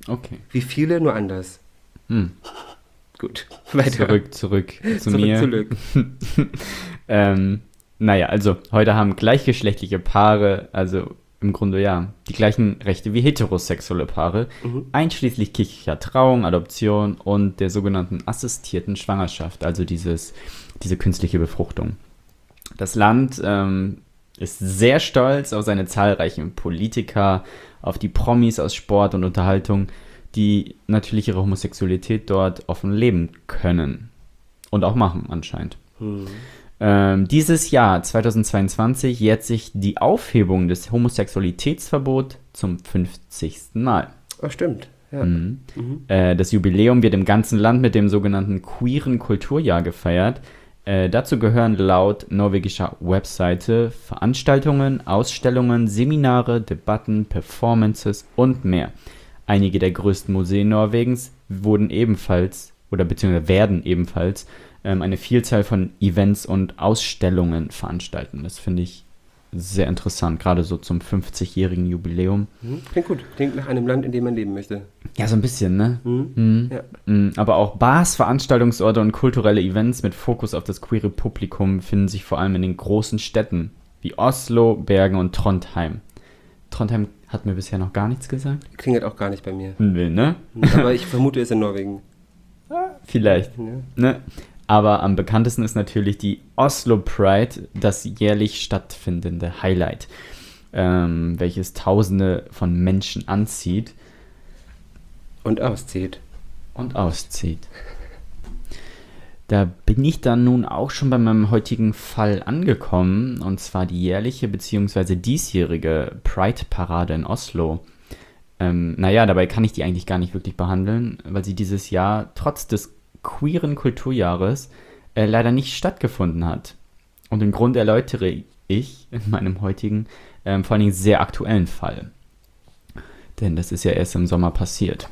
Okay. Wie viele, nur anders. Hm. Gut, weiter. Zurück, zurück zu Zurück mir. zurück. ähm, naja, also heute haben gleichgeschlechtliche Paare, also im Grunde ja, die gleichen Rechte wie heterosexuelle Paare, Mhm. einschließlich kirchlicher Trauung, Adoption und der sogenannten assistierten Schwangerschaft, also dieses, diese künstliche Befruchtung. Das Land ähm, ist sehr stolz auf seine zahlreichen Politiker, auf die Promis aus Sport und Unterhaltung, die natürlich ihre Homosexualität dort offen leben können. Und auch machen anscheinend. Hm. Ähm, dieses Jahr, zweitausendzweiundzwanzig, jährt sich die Aufhebung des Homosexualitätsverbots zum fünfzigsten Mal. Oh, stimmt. Ja. Mhm. Mhm. Äh, das Jubiläum wird im ganzen Land mit dem sogenannten Queeren Kulturjahr gefeiert. Äh, dazu gehören laut norwegischer Webseite Veranstaltungen, Ausstellungen, Seminare, Debatten, Performances und mehr. Einige der größten Museen Norwegens wurden ebenfalls oder beziehungsweise werden ebenfalls ähm, eine Vielzahl von Events und Ausstellungen veranstalten. Das finde ich sehr interessant, gerade so zum fünfzigjährigen Jubiläum. Mhm. Klingt gut. Klingt nach einem Land, in dem man leben möchte. Ja, so ein bisschen, ne? Mhm. Mhm. Ja. Mhm. Aber auch Bars, Veranstaltungsorte und kulturelle Events mit Fokus auf das queere Publikum finden sich vor allem in den großen Städten wie Oslo, Bergen und Trondheim. Trondheim hat mir bisher noch gar nichts gesagt. Klingelt auch gar nicht bei mir. Will, ne? Aber ich vermute, es ist in Norwegen. Vielleicht. Ja. Ne? Aber am bekanntesten ist natürlich die Oslo Pride, das jährlich stattfindende Highlight, ähm, welches Tausende von Menschen anzieht Und auszieht. und auszieht. Da bin ich dann nun auch schon bei meinem heutigen Fall angekommen, und zwar die jährliche bzw. diesjährige Pride-Parade in Oslo. Ähm, naja, dabei kann ich die eigentlich gar nicht wirklich behandeln, weil sie dieses Jahr trotz des queeren Kulturjahres äh, leider nicht stattgefunden hat. Und den Grund erläutere ich in meinem heutigen, ähm, vor allen Dingen sehr aktuellen Fall. Denn das ist ja erst im Sommer passiert.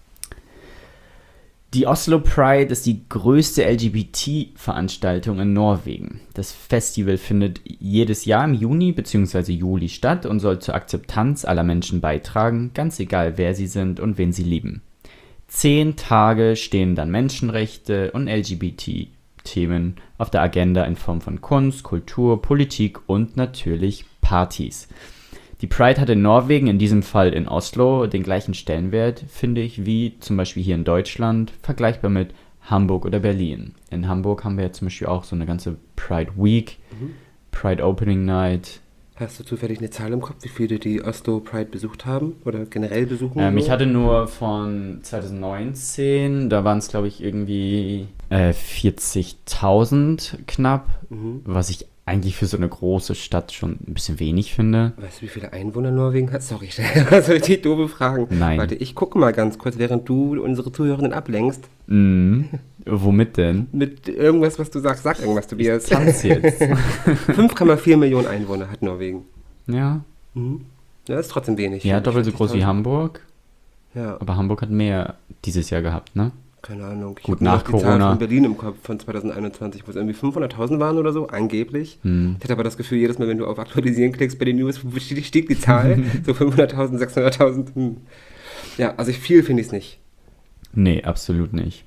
Die Oslo Pride ist die größte L G B T-Veranstaltung in Norwegen. Das Festival findet jedes Jahr im Juni bzw. Juli statt und soll zur Akzeptanz aller Menschen beitragen, ganz egal wer sie sind und wen sie lieben. Zehn Tage stehen dann Menschenrechte und L G B T-Themen auf der Agenda in Form von Kunst, Kultur, Politik und natürlich Partys. Die Pride hat in Norwegen, in diesem Fall in Oslo, den gleichen Stellenwert, finde ich, wie zum Beispiel hier in Deutschland, vergleichbar mit Hamburg oder Berlin. In Hamburg haben wir ja zum Beispiel auch so eine ganze Pride Week, Mhm. Pride Opening Night. Hast du zufällig eine Zahl im Kopf, wie viele die Oslo Pride besucht haben? Oder generell besuchen? Ähm, so? ich hatte nur von zweitausendneunzehn, da waren es glaube ich irgendwie äh, vierzigtausend knapp, Mhm. was ich eigentlich für so eine große Stadt schon ein bisschen wenig finde. Weißt du, wie viele Einwohner Norwegen hat? Sorry, ich stelle so richtig doofe Fragen. Nein. Warte, ich gucke mal ganz kurz, während du unsere Zuhörenden ablenkst. Mhm. Womit denn? Mit irgendwas, was du sagst. Sag irgendwas, Tobias. Tanz jetzt. fünf Komma vier Millionen Einwohner hat Norwegen. Ja, Mhm. Ja, das ist trotzdem wenig. ja, doppelt so groß wie Hamburg, Ja, aber Hamburg hat mehr dieses Jahr gehabt, ne? keine Ahnung. Ich Gut, hab nur nach noch die Zahl Corona. von Berlin im Kopf von zweitausendeinundzwanzig, wo es irgendwie fünfhunderttausend waren oder so, angeblich. Hm. Ich hatte aber das Gefühl, jedes Mal, wenn du auf Aktualisieren klickst bei den News, stieg stieg die Zahl. So fünfhunderttausend, sechshunderttausend. Hm. Ja, also viel finde ich es nicht. Nee, absolut nicht.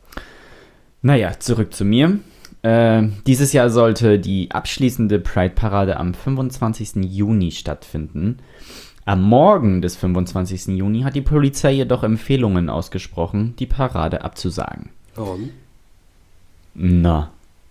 Naja, zurück zu mir. Äh, dieses Jahr sollte die abschließende Pride-Parade am fünfundzwanzigsten Juni stattfinden. Am Morgen des fünfundzwanzigsten Juni hat die Polizei jedoch Empfehlungen ausgesprochen, die Parade abzusagen. Warum? Na,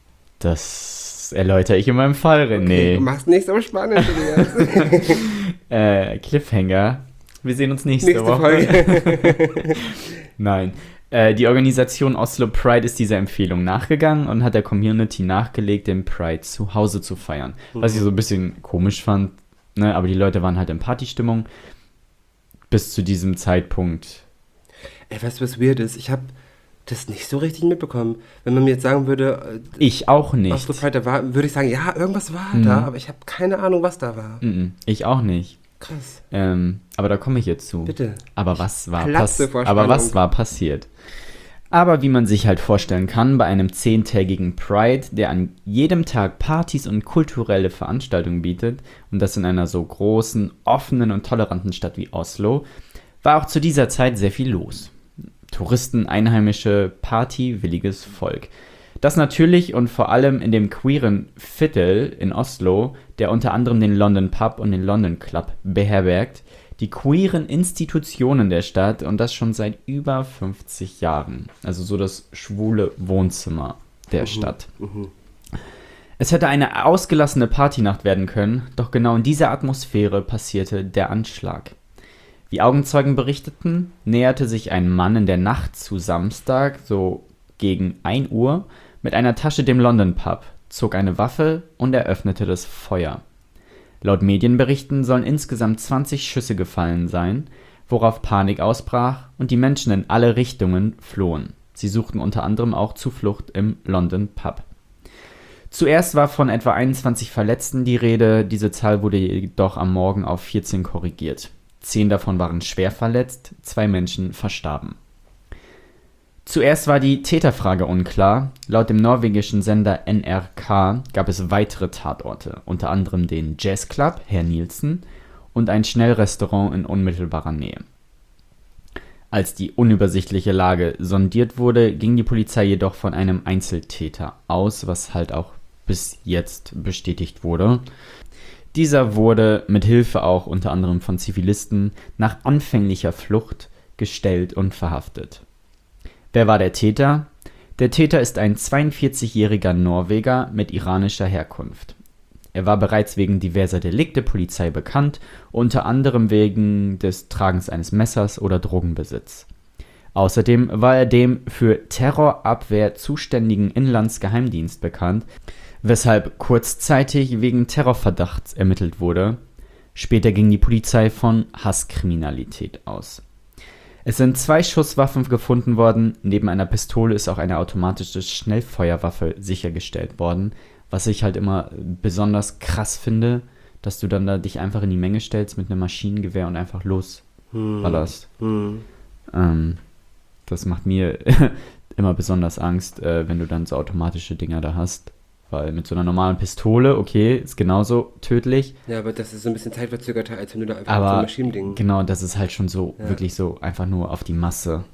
das erläutere ich in meinem Fall, René. Du machst nicht so spannend, Tobias. äh, Cliffhanger. Wir sehen uns nächste, Nächste Woche. Folge. Nein. Äh, die Organisation Oslo Pride ist dieser Empfehlung nachgegangen und hat der Community nachgelegt, den Pride zu Hause zu feiern. Was ich so ein bisschen komisch fand, ne? Aber die Leute waren halt in Partystimmung bis zu diesem Zeitpunkt. Ey, weißt du, was weird ist? Ich habe das nicht so richtig mitbekommen. Wenn man mir jetzt sagen würde, äh, Ich auch nicht. Oslo Pride, da war, würde ich sagen, ja, irgendwas war Mhm. da, aber ich habe keine Ahnung, was da war. Mhm, ich auch nicht. Krass. Ähm, aber da komme ich jetzt zu. Bitte. Aber was war platze pass- vor Aber was Spannung. war passiert? Aber wie man sich halt vorstellen kann, bei einem zehntägigen Pride, der an jedem Tag Partys und kulturelle Veranstaltungen bietet, und das in einer so großen, offenen und toleranten Stadt wie Oslo, war auch zu dieser Zeit sehr viel los. Touristen, Einheimische, partywilliges Volk. Das natürlich und vor allem in dem queeren Viertel in Oslo, der unter anderem den London Pub und den London Club beherbergt, die queeren Institutionen der Stadt und das schon seit über fünfzig Jahren. Also so das schwule Wohnzimmer der mhm. Stadt. Mhm. Es hätte eine ausgelassene Partynacht werden können, doch genau in dieser Atmosphäre passierte der Anschlag. Wie Augenzeugen berichteten, näherte sich ein Mann in der Nacht zu Samstag, so gegen ein Uhr, mit einer Tasche dem London Pub, zog eine Waffe und eröffnete das Feuer. Laut Medienberichten sollen insgesamt zwanzig Schüsse gefallen sein, worauf Panik ausbrach und die Menschen in alle Richtungen flohen. Sie suchten unter anderem auch Zuflucht im London Pub. Zuerst war von etwa einundzwanzig Verletzten die Rede, diese Zahl wurde jedoch am Morgen auf vierzehn korrigiert. Zehn davon waren schwer verletzt, zwei Menschen verstarben. Zuerst war die Täterfrage unklar. Laut dem norwegischen Sender N R K gab es weitere Tatorte, unter anderem den Jazzclub, Herr Nielsen, und ein Schnellrestaurant in unmittelbarer Nähe. Als die unübersichtliche Lage sondiert wurde, ging die Polizei jedoch von einem Einzeltäter aus, was halt auch bis jetzt bestätigt wurde. Dieser wurde mit Hilfe auch unter anderem von Zivilisten nach anfänglicher Flucht gestellt und verhaftet. Wer war der Täter? Der Täter ist ein zweiundvierzigjähriger Norweger mit iranischer Herkunft. Er war bereits wegen diverser Delikte Polizei bekannt, unter anderem wegen des Tragens eines Messers oder Drogenbesitz. Außerdem war er dem für Terrorabwehr zuständigen Inlandsgeheimdienst bekannt, weshalb kurzzeitig wegen Terrorverdachts ermittelt wurde. Später ging die Polizei von Hasskriminalität aus. Es sind zwei Schusswaffen gefunden worden, neben einer Pistole ist auch eine automatische Schnellfeuerwaffe sichergestellt worden, was ich halt immer besonders krass finde, dass du dann da dich einfach in die Menge stellst mit einem Maschinengewehr und einfach losballerst. Hm. Hm. Ähm, das macht mir immer besonders Angst, äh, wenn du dann so automatische Dinger da hast. Weil mit so einer normalen Pistole, okay, ist genauso tödlich. Ja, aber das ist so ein bisschen zeitverzögerter, als wenn du da einfach aber so ein Maschinending... Genau, das ist halt schon so, ja. Wirklich so einfach nur auf die Masse.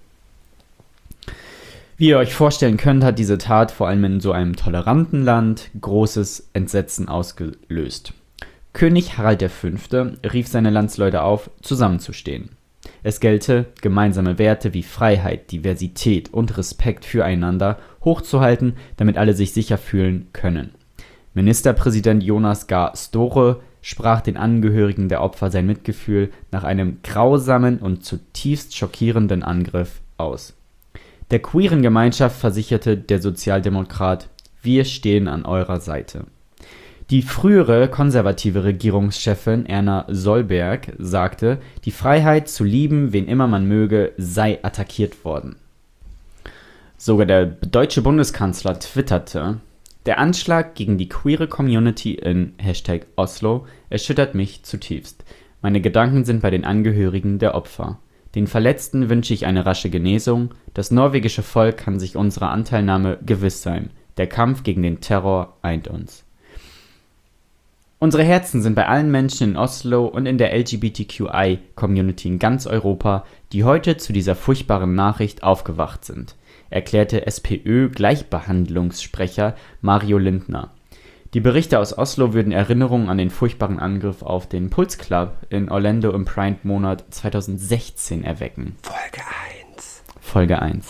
Wie ihr euch vorstellen könnt, hat diese Tat vor allem in so einem toleranten Land großes Entsetzen ausgelöst. König Harald der Fünfte rief seine Landsleute auf, zusammenzustehen. Es gelte, gemeinsame Werte wie Freiheit, Diversität und Respekt füreinander hochzuhalten, damit alle sich sicher fühlen können. Ministerpräsident Jonas Gahr Støre sprach den Angehörigen der Opfer sein Mitgefühl nach einem grausamen und zutiefst schockierenden Angriff aus. Der queeren Gemeinschaft versicherte der Sozialdemokrat: Wir stehen an eurer Seite. Die frühere konservative Regierungschefin Erna Solberg sagte, die Freiheit zu lieben, wen immer man möge, sei attackiert worden. Sogar der deutsche Bundeskanzler twitterte: Der Anschlag gegen die queere Community in Hashtag Oslo erschüttert mich zutiefst. Meine Gedanken sind bei den Angehörigen der Opfer. Den Verletzten wünsche ich eine rasche Genesung. Das norwegische Volk kann sich unserer Anteilnahme gewiss sein. Der Kampf gegen den Terror eint uns. Unsere Herzen sind bei allen Menschen in Oslo und in der L G B T Q I-Community in ganz Europa, die heute zu dieser furchtbaren Nachricht aufgewacht sind, erklärte SPÖ-Gleichbehandlungssprecher Mario Lindner. Die Berichte aus Oslo würden Erinnerungen an den furchtbaren Angriff auf den Puls Club in Orlando im Pride-Monat zweitausendsechzehn erwecken. Folge eins. Folge eins.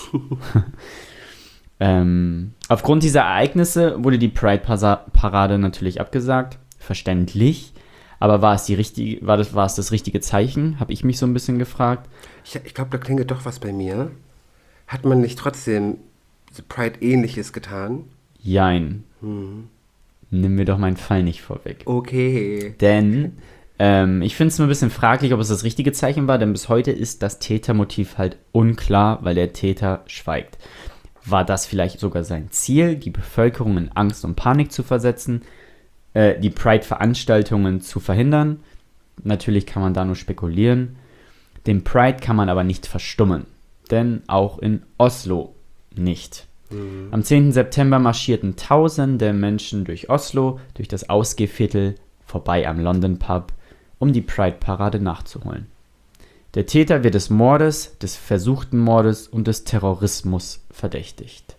ähm, aufgrund dieser Ereignisse wurde die Pride-Parade natürlich abgesagt. Verständlich. Aber war es, die richtige, war das, war es das richtige Zeichen? Habe ich mich so ein bisschen gefragt. Ich, ich glaube, da klingelt doch was bei mir. Hat man nicht trotzdem so Pride-Ähnliches getan? Jein. Hm. Nimm mir doch meinen Fall nicht vorweg. Okay. Denn ähm, ich finde es nur ein bisschen fraglich, ob es das richtige Zeichen war, denn bis heute ist das Tätermotiv halt unklar, weil der Täter schweigt. War das vielleicht sogar sein Ziel, die Bevölkerung in Angst und Panik zu versetzen, äh, die Pride-Veranstaltungen zu verhindern? Natürlich kann man da nur spekulieren. Den Pride kann man aber nicht verstummen, denn auch in Oslo nicht. Mhm. Am zehnten September marschierten tausende Menschen durch Oslo, durch das Ausgehviertel, vorbei am London Pub, um die Pride-Parade nachzuholen. Der Täter wird des Mordes, des versuchten Mordes und des Terrorismus verdächtigt.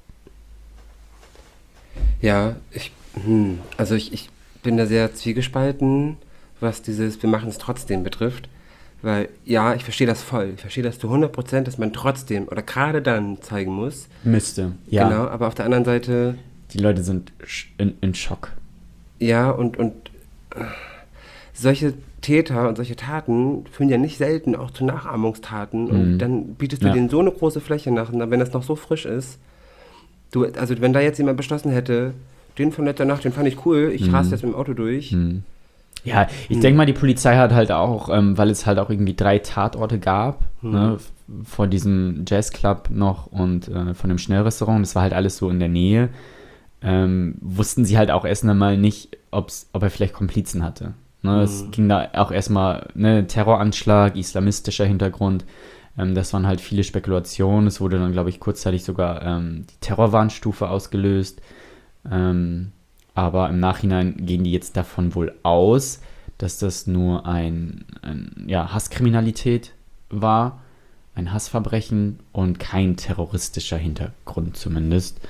Ja, ich, hm, also ich, ich bin da sehr zwiegespalten, was dieses Wir machen es trotzdem betrifft. Weil, ja, ich verstehe das voll. Ich verstehe das zu hundert Prozent, dass man trotzdem oder gerade dann zeigen muss. Müsste, ja. Genau, aber auf der anderen Seite... Die Leute sind in, in Schock. Ja, und, und äh, solche Täter und solche Taten führen ja nicht selten auch zu Nachahmungstaten. Mhm. Und dann bietest du ja. denen so eine große Fläche nach, und wenn das noch so frisch ist. Du, also wenn da jetzt jemand beschlossen hätte, den von letzter Nacht, den fand ich cool, ich mhm. raste jetzt mit dem Auto durch. Mhm. Ja, ich hm. denke mal, die Polizei hat halt auch, ähm, weil es halt auch irgendwie drei Tatorte gab, hm. ne, vor diesem Jazzclub noch und äh, von dem Schnellrestaurant, das war halt alles so in der Nähe, ähm, wussten sie halt auch erst einmal nicht, ob's, ob er vielleicht Komplizen hatte. Ne, hm. Es ging da auch erstmal, ne, Terroranschlag, islamistischer Hintergrund, ähm, das waren halt viele Spekulationen, es wurde dann, glaube ich, kurzzeitig sogar ähm, die Terrorwarnstufe ausgelöst, ähm, aber im Nachhinein gehen die jetzt davon wohl aus, dass das nur ein, ein ja, Hasskriminalität war, ein Hassverbrechen und kein terroristischer Hintergrund zumindest.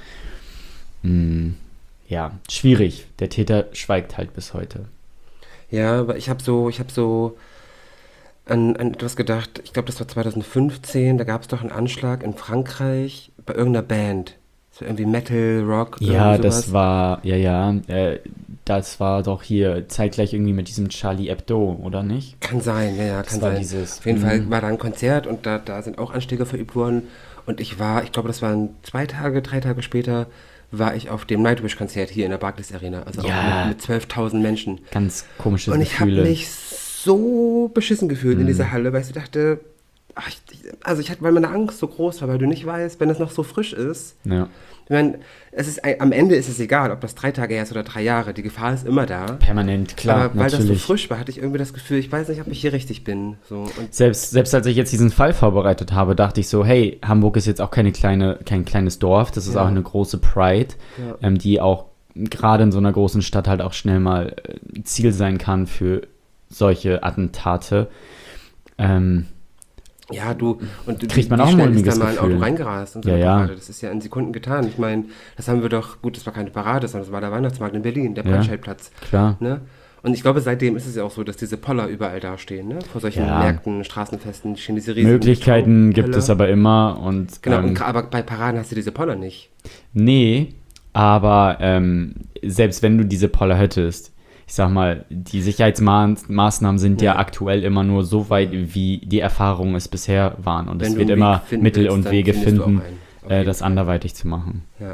Hm, ja, schwierig. Der Täter schweigt halt bis heute. Ja, aber ich habe so, ich habe so an, an etwas gedacht. Ich glaube, das war zwanzig fünfzehn. Da gab es doch einen Anschlag in Frankreich bei irgendeiner Band. So irgendwie Metal, Rock, ja, das war, ja, ja, äh, das war doch hier zeitgleich irgendwie mit diesem Charlie Hebdo, oder nicht? Kann sein, ja, ja, kann das war sein. Dieses, Auf jeden Fall war da ein Konzert und da, da sind auch Anschläge verübt worden. Und ich war, ich glaube, das waren zwei Tage, drei Tage später, war ich auf dem Nightwish-Konzert hier in der Barclays Arena. Also ja, auch mit, mit zwölftausend Menschen. Ganz komisches Gefühl. Und ich habe mich so beschissen gefühlt mm. in dieser Halle, weil ich so dachte, ach, ich, also ich hatte, weil meine Angst so groß war, weil du nicht weißt, wenn es noch so frisch ist. Ja. Ich meine, es ist, am Ende ist es egal, ob das drei Tage her ist oder drei Jahre. Die Gefahr ist immer da. Permanent, klar, aber weil natürlich. das so frisch war, hatte ich irgendwie das Gefühl, ich weiß nicht, ob ich hier richtig bin. So. Und selbst, selbst als ich jetzt diesen Fall vorbereitet habe, dachte ich so, hey, Hamburg ist jetzt auch keine kleine, kein kleines Dorf, das ist ja. auch eine große Pride, ja. ähm, die auch gerade in so einer großen Stadt halt auch schnell mal äh, Ziel sein kann für solche Attentate. Ähm, Ja, du, und kriegt man auch mal ist da mal ein Auto reingerast und so ja, eine Parade. Ja. Das ist ja in Sekunden getan. Ich meine, das haben wir doch, gut, das war keine Parade, sondern das war der Weihnachtsmarkt in Berlin, der Breitscheidplatz. Ja, klar. Ne? Und ich glaube, seitdem ist es ja auch so, dass diese Poller überall dastehen, ne? Vor solchen ja. Märkten, Straßenfesten, stehen diese riesigen Möglichkeiten gibt es aber immer. Und, genau, ähm, und, aber bei Paraden hast du diese Poller nicht. Nee, aber ähm, selbst wenn du diese Poller hättest, ich sag mal, die Sicherheitsmaßnahmen sind ja. ja aktuell immer nur so weit, wie die Erfahrungen es bisher waren. Und es wird immer Mittel willst, und Wege finden, äh, das anderweitig zu machen. Ja.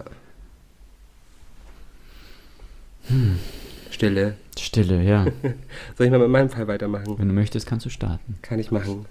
Hm. Stille. Stille, ja. Soll ich mal mit meinem Fall weitermachen? Wenn du möchtest, kannst du starten. Kann ich machen.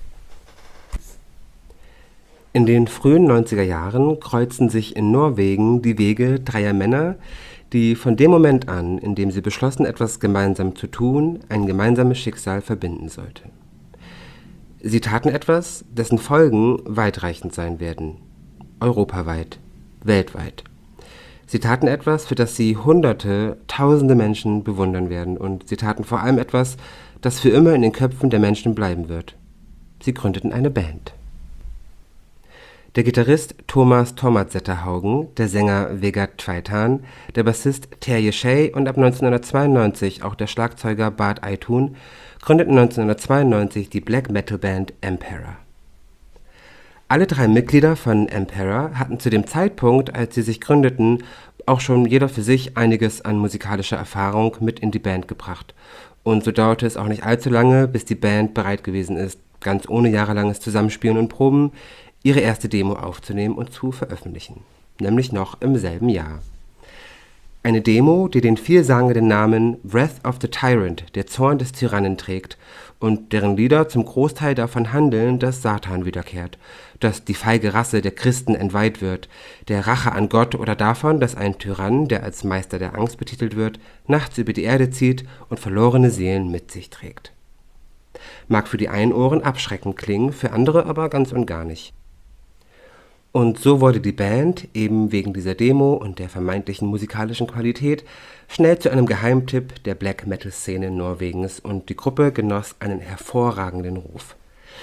In den frühen neunziger Jahren kreuzten sich in Norwegen die Wege dreier Männer, die von dem Moment an, in dem sie beschlossen, etwas gemeinsam zu tun, ein gemeinsames Schicksal verbinden sollte. Sie taten etwas, dessen Folgen weitreichend sein werden. Europaweit, weltweit. Sie taten etwas, für das sie Hunderte, Tausende Menschen bewundern werden. Und sie taten vor allem etwas, das für immer in den Köpfen der Menschen bleiben wird. Sie gründeten eine Band. Der Gitarrist Thomas Tomatzetterhaugen, der Sänger Vegard Tveitan, der Bassist Terje Schey und ab neunzehnhundertzweiundneunzig auch der Schlagzeuger Bart Eitun gründeten neunzehnhundertzweiundneunzig die Black Metal Band Emperor. Alle drei Mitglieder von Emperor hatten zu dem Zeitpunkt, als sie sich gründeten, auch schon jeder für sich einiges an musikalischer Erfahrung mit in die Band gebracht. Und so dauerte es auch nicht allzu lange, bis die Band bereit gewesen ist, ganz ohne jahrelanges Zusammenspielen und Proben, ihre erste Demo aufzunehmen und zu veröffentlichen, nämlich noch im selben Jahr. Eine Demo, die den vielsagenden Namen Wrath of the Tyrant, der Zorn des Tyrannen trägt und deren Lieder zum Großteil davon handeln, dass Satan wiederkehrt, dass die feige Rasse der Christen entweiht wird, der Rache an Gott oder davon, dass ein Tyrann, der als Meister der Angst betitelt wird, nachts über die Erde zieht und verlorene Seelen mit sich trägt. Mag für die einen Ohren abschreckend klingen, für andere aber ganz und gar nicht. Und so wurde die Band, eben wegen dieser Demo und der vermeintlichen musikalischen Qualität, schnell zu einem Geheimtipp der Black-Metal-Szene Norwegens und die Gruppe genoss einen hervorragenden Ruf.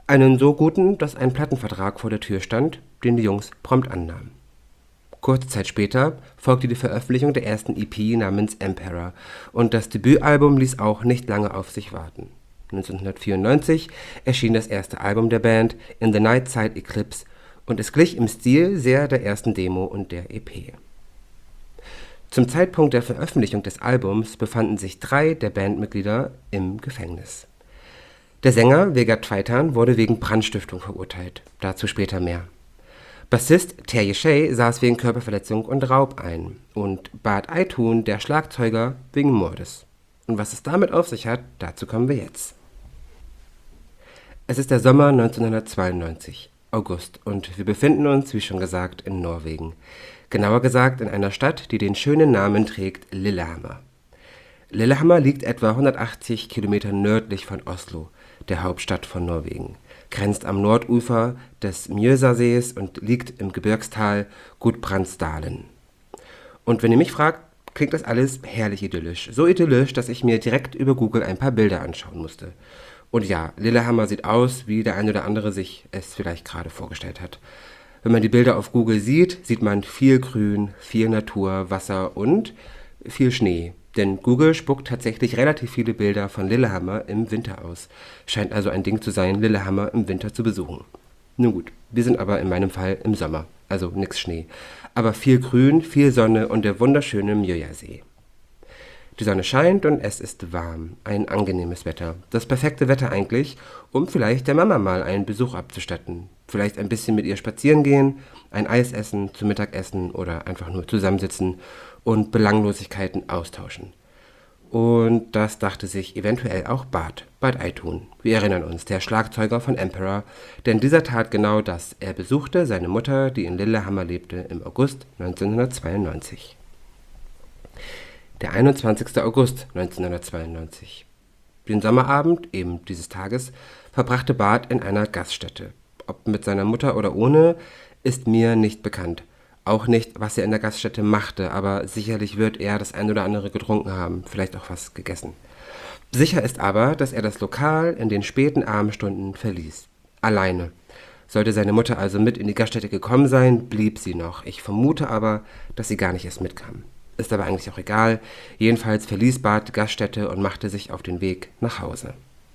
Einen so guten, dass ein Plattenvertrag vor der Tür stand, den die Jungs prompt annahmen. Kurze Zeit später folgte die Veröffentlichung der ersten E P namens Emperor und das Debütalbum ließ auch nicht lange auf sich warten. neunzehnhundertvierundneunzig erschien das erste Album der Band, In the Night Side Eclipse, und es glich im Stil sehr der ersten Demo und der E P. Zum Zeitpunkt der Veröffentlichung des Albums befanden sich drei der Bandmitglieder im Gefängnis. Der Sänger Vegard Tveitan wurde wegen Brandstiftung verurteilt, dazu später mehr. Bassist Terje Shay saß wegen Körperverletzung und Raub ein und Bart Eitun, der Schlagzeuger, wegen Mordes. Und was es damit auf sich hat, dazu kommen wir jetzt. Es ist der Sommer neunzehnhundertzweiundneunzig, August, und wir befinden uns, wie schon gesagt, in Norwegen. Genauer gesagt in einer Stadt, die den schönen Namen trägt, Lillehammer. Lillehammer liegt etwa hundertachtzig Kilometer nördlich von Oslo, der Hauptstadt von Norwegen, grenzt am Nordufer des Mjøsasees und liegt im Gebirgstal Gudbrandsdalen. Und wenn ihr mich fragt, klingt das alles herrlich idyllisch. So idyllisch, dass ich mir direkt über Google ein paar Bilder anschauen musste. Und ja, Lillehammer sieht aus, wie der ein oder andere sich es vielleicht gerade vorgestellt hat. Wenn man die Bilder auf Google sieht, sieht man viel Grün, viel Natur, Wasser und viel Schnee. Denn Google spuckt tatsächlich relativ viele Bilder von Lillehammer im Winter aus. Scheint also ein Ding zu sein, Lillehammer im Winter zu besuchen. Nun gut, wir sind aber in meinem Fall im Sommer, also nix Schnee. Aber viel Grün, viel Sonne und der wunderschöne Mjøsasee. Die Sonne scheint und es ist warm, ein angenehmes Wetter. Das perfekte Wetter eigentlich, um vielleicht der Mama mal einen Besuch abzustatten. Vielleicht ein bisschen mit ihr spazieren gehen, ein Eis essen, zu Mittag essen oder einfach nur zusammensitzen und Belanglosigkeiten austauschen. Und das dachte sich eventuell auch Bart, Bart Eitun. Wir erinnern uns, der Schlagzeuger von Emperor, denn dieser tat genau das. Er besuchte seine Mutter, die in Lillehammer lebte, im August neunzehnhundertzweiundneunzig. Der einundzwanzigster August neunzehnhundertzweiundneunzig. Den Sommerabend eben dieses Tages verbrachte Bart in einer Gaststätte. Ob mit seiner Mutter oder ohne, ist mir nicht bekannt. Auch nicht, was er in der Gaststätte machte, aber sicherlich wird er das ein oder andere getrunken haben, vielleicht auch was gegessen. Sicher ist aber, dass er das Lokal in den späten Abendstunden verließ. Alleine. Sollte seine Mutter also mit in die Gaststätte gekommen sein, blieb sie noch. Ich vermute aber, dass sie gar nicht erst mitkam. Ist aber eigentlich auch egal. Jedenfalls verließ Bart die Gaststätte und machte sich auf den Weg nach Hause.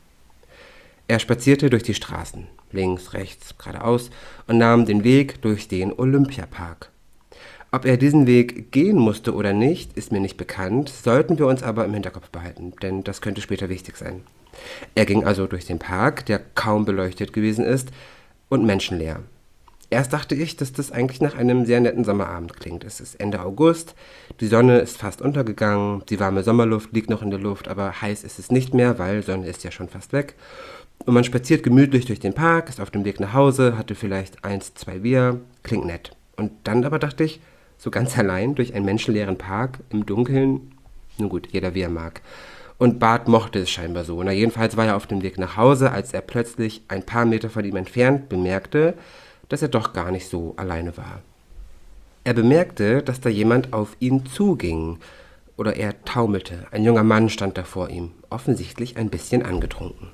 Er spazierte durch die Straßen, links, rechts, geradeaus, und nahm den Weg durch den Olympiapark. Ob er diesen Weg gehen musste oder nicht, ist mir nicht bekannt, sollten wir uns aber im Hinterkopf behalten, denn das könnte später wichtig sein. Er ging also durch den Park, der kaum beleuchtet gewesen ist, und menschenleer. Erst dachte ich, dass das eigentlich nach einem sehr netten Sommerabend klingt. Es ist Ende August, die Sonne ist fast untergegangen, die warme Sommerluft liegt noch in der Luft, aber heiß ist es nicht mehr, weil Sonne ist ja schon fast weg. Und man spaziert gemütlich durch den Park, ist auf dem Weg nach Hause, hatte vielleicht eins, zwei Bier, klingt nett. Und dann aber dachte ich, so ganz allein durch einen menschenleeren Park, im Dunkeln, nun gut, jeder wie er mag. Und Bart mochte es scheinbar so. Na, jedenfalls war er auf dem Weg nach Hause, als er plötzlich ein paar Meter von ihm entfernt bemerkte, dass er doch gar nicht so alleine war. Er bemerkte, dass da jemand auf ihn zuging, oder er taumelte. Ein junger Mann stand da vor ihm, offensichtlich ein bisschen angetrunken.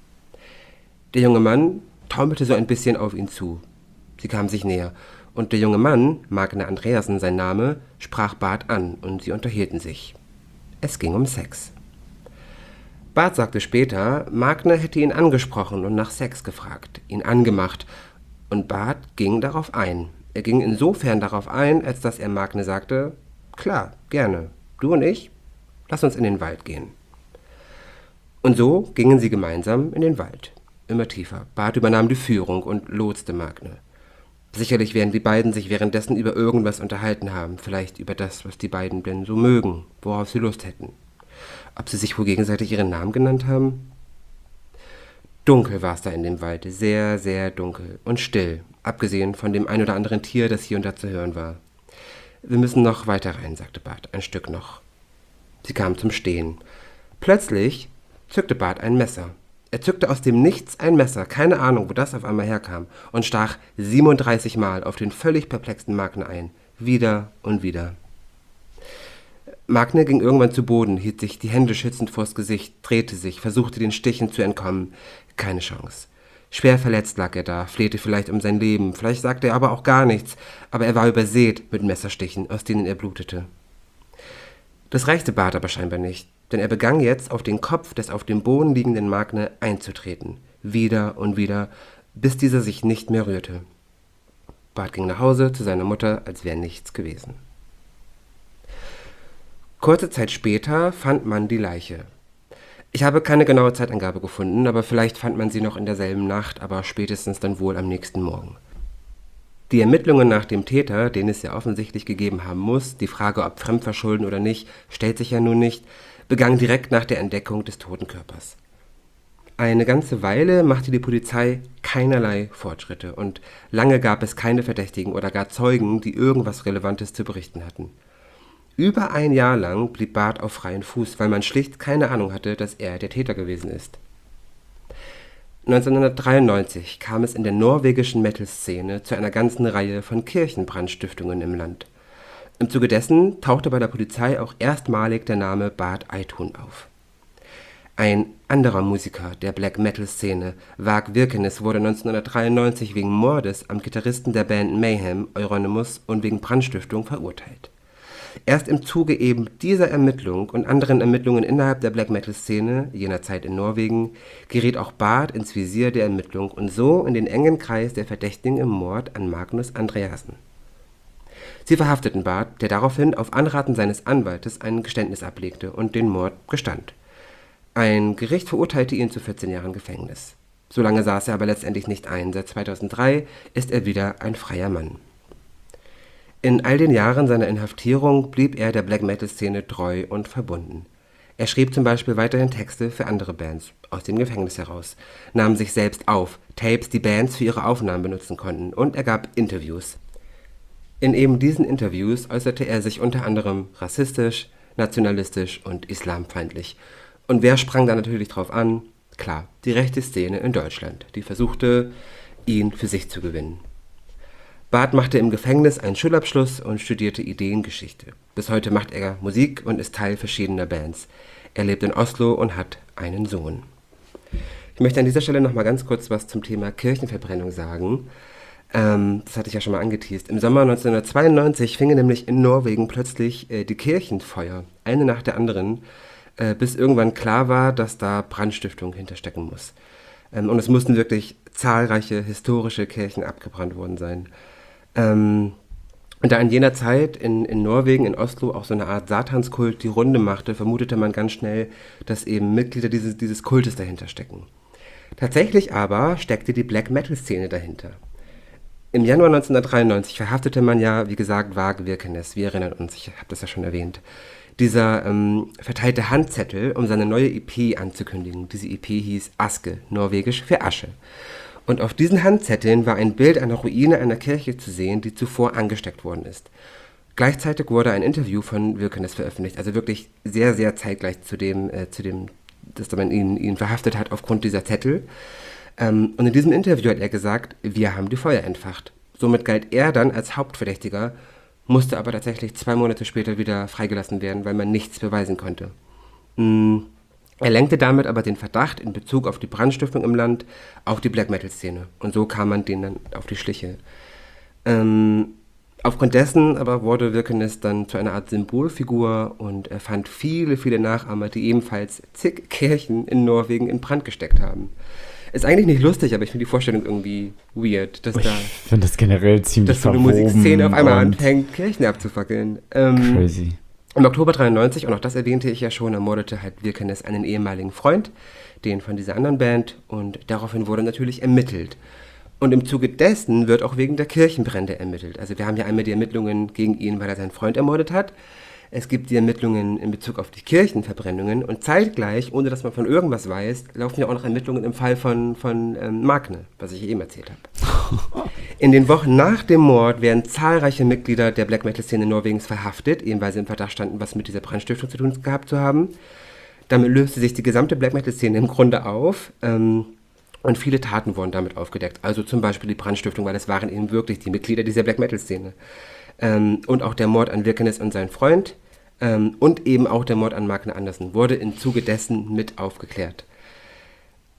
Der junge Mann taumelte so ein bisschen auf ihn zu. Sie kamen sich näher, und der junge Mann, Magne Andreasen sein Name, sprach Bart an, und sie unterhielten sich. Es ging um Sex. Bart sagte später, Magne hätte ihn angesprochen und nach Sex gefragt, ihn angemacht, und Bart ging darauf ein. Er ging insofern darauf ein, als dass er Magne sagte, klar, gerne, du und ich, lass uns in den Wald gehen. Und so gingen sie gemeinsam in den Wald, immer tiefer. Bart übernahm die Führung und lotste Magne. Sicherlich werden die beiden sich währenddessen über irgendwas unterhalten haben, vielleicht über das, was die beiden denn so mögen, worauf sie Lust hätten. Ob sie sich wohl gegenseitig ihren Namen genannt haben? Dunkel war es da in dem Wald, sehr, sehr dunkel und still, abgesehen von dem ein oder anderen Tier, das hier und da zu hören war. Wir müssen noch weiter rein, sagte Bart, ein Stück noch. Sie kamen zum Stehen. Plötzlich zückte Bart ein Messer. Er zückte aus dem Nichts ein Messer, keine Ahnung, wo das auf einmal herkam, und stach siebenunddreißig Mal auf den völlig perplexen Magne ein, wieder und wieder. Magne ging irgendwann zu Boden, hielt sich die Hände schützend vors Gesicht, drehte sich, versuchte den Stichen zu entkommen. Keine Chance. Schwer verletzt lag er da, flehte vielleicht um sein Leben, vielleicht sagte er aber auch gar nichts, aber er war übersät mit Messerstichen, aus denen er blutete. Das reichte Bart aber scheinbar nicht, denn er begann jetzt auf den Kopf des auf dem Boden liegenden Magne einzutreten, wieder und wieder, bis dieser sich nicht mehr rührte. Bart ging nach Hause zu seiner Mutter, als wäre nichts gewesen. Kurze Zeit später fand man die Leiche. Ich habe keine genaue Zeitangabe gefunden, aber vielleicht fand man sie noch in derselben Nacht, aber spätestens dann wohl am nächsten Morgen. Die Ermittlungen nach dem Täter, den es ja offensichtlich gegeben haben muss, die Frage, ob Fremdverschulden oder nicht, stellt sich ja nun nicht, begann direkt nach der Entdeckung des toten Körpers. Eine ganze Weile machte die Polizei keinerlei Fortschritte und lange gab es keine Verdächtigen oder gar Zeugen, die irgendwas Relevantes zu berichten hatten. Über ein Jahr lang blieb Bart auf freien Fuß, weil man schlicht keine Ahnung hatte, dass er der Täter gewesen ist. neunzehnhundertdreiundneunzig kam es in der norwegischen Metal-Szene zu einer ganzen Reihe von Kirchenbrandstiftungen im Land. Im Zuge dessen tauchte bei der Polizei auch erstmalig der Name Bart Eitun auf. Ein anderer Musiker der Black-Metal-Szene, Varg Vikernes, wurde neunzehnhundertdreiundneunzig wegen Mordes am Gitarristen der Band Mayhem, Euronymous, und wegen Brandstiftung verurteilt. Erst im Zuge eben dieser Ermittlung und anderen Ermittlungen innerhalb der Black-Metal-Szene, jener Zeit in Norwegen, geriet auch Bart ins Visier der Ermittlung und so in den engen Kreis der Verdächtigen im Mord an Magnus Andreassen. Sie verhafteten Bart, der daraufhin auf Anraten seines Anwaltes ein Geständnis ablegte und den Mord gestand. Ein Gericht verurteilte ihn zu vierzehn Jahren Gefängnis. So lange saß er aber letztendlich nicht ein. Seit zweitausenddrei ist er wieder ein freier Mann. In all den Jahren seiner Inhaftierung blieb er der Black-Metal-Szene treu und verbunden. Er schrieb zum Beispiel weiterhin Texte für andere Bands, aus dem Gefängnis heraus, nahm sich selbst auf, Tapes, die Bands für ihre Aufnahmen benutzen konnten, und er gab Interviews. In eben diesen Interviews äußerte er sich unter anderem rassistisch, nationalistisch und islamfeindlich. Und wer sprang da natürlich drauf an? Klar, die rechte Szene in Deutschland, die versuchte, ihn für sich zu gewinnen. Bart machte im Gefängnis einen Schulabschluss und studierte Ideengeschichte. Bis heute macht er Musik und ist Teil verschiedener Bands. Er lebt in Oslo und hat einen Sohn. Ich möchte an dieser Stelle noch mal ganz kurz was zum Thema Kirchenverbrennung sagen. Ähm, das hatte ich ja schon mal angeteast. Im Sommer neunzehnhundertzweiundneunzig fingen nämlich in Norwegen plötzlich äh, die Kirchenfeuer, eine nach der anderen, äh, bis irgendwann klar war, dass da Brandstiftung hinterstecken muss. Ähm, und es mussten wirklich zahlreiche historische Kirchen abgebrannt worden sein. Ähm, und da in jener Zeit in, in Norwegen, in Oslo, auch so eine Art Satanskult die Runde machte, vermutete man ganz schnell, dass eben Mitglieder dieses, dieses Kultes dahinter stecken. Tatsächlich aber steckte die Black-Metal-Szene dahinter. Im Januar neunzehnhundertdreiundneunzig verhaftete man ja, wie gesagt, Varg Vikernes. Wir erinnern uns, ich habe das ja schon erwähnt. Dieser ähm, verteilte Handzettel, um seine neue E P anzukündigen. Diese E P hieß Aske, norwegisch für Asche. Und auf diesen Handzetteln war ein Bild einer Ruine einer Kirche zu sehen, die zuvor angesteckt worden ist. Gleichzeitig wurde ein Interview von Vikernes veröffentlicht, also wirklich sehr, sehr zeitgleich zu dem, äh, zu dem dass man ihn, ihn verhaftet hat aufgrund dieser Zettel. Ähm, und in diesem Interview hat er gesagt, wir haben die Feuer entfacht. Somit galt er dann als Hauptverdächtiger, musste aber tatsächlich zwei Monate später wieder freigelassen werden, weil man nichts beweisen konnte. Mm. Er lenkte damit aber den Verdacht in Bezug auf die Brandstiftung im Land auf die Black-Metal-Szene. Und so kam man denen dann auf die Schliche. Ähm, aufgrund dessen aber wurde Vikernes dann zu einer Art Symbolfigur und er fand viele, viele Nachahmer, die ebenfalls zig Kirchen in Norwegen in Brand gesteckt haben. Ist eigentlich nicht lustig, aber ich finde die Vorstellung irgendwie weird, dass ich da finde das generell ziemlich dass so eine verwoben Musikszene auf einmal und anfängt, Kirchen abzufackeln. Ähm, crazy. Im Oktober dreiundneunzig, und auch das erwähnte ich ja schon, ermordete halt Vikernes einen ehemaligen Freund, den von dieser anderen Band, und daraufhin wurde natürlich ermittelt. Und im Zuge dessen wird auch wegen der Kirchenbrände ermittelt. Also wir haben ja einmal die Ermittlungen gegen ihn, weil er seinen Freund ermordet hat. Es gibt die Ermittlungen in Bezug auf die Kirchenverbrennungen und zeitgleich, ohne dass man von irgendwas weiß, laufen ja auch noch Ermittlungen im Fall von, von ähm, Magne, was ich eben erzählt habe. In den Wochen nach dem Mord werden zahlreiche Mitglieder der Black-Metal-Szene Norwegens verhaftet, eben weil sie im Verdacht standen, was mit dieser Brandstiftung zu tun gehabt zu haben. Damit löste sich die gesamte Black-Metal-Szene im Grunde auf ähm, und viele Taten wurden damit aufgedeckt. Also zum Beispiel die Brandstiftung, weil es waren eben wirklich die Mitglieder dieser Black-Metal-Szene. Ähm, und auch der Mord an Vikernes und seinen Freund ähm, und eben auch der Mord an Magne Andersen wurde im Zuge dessen mit aufgeklärt.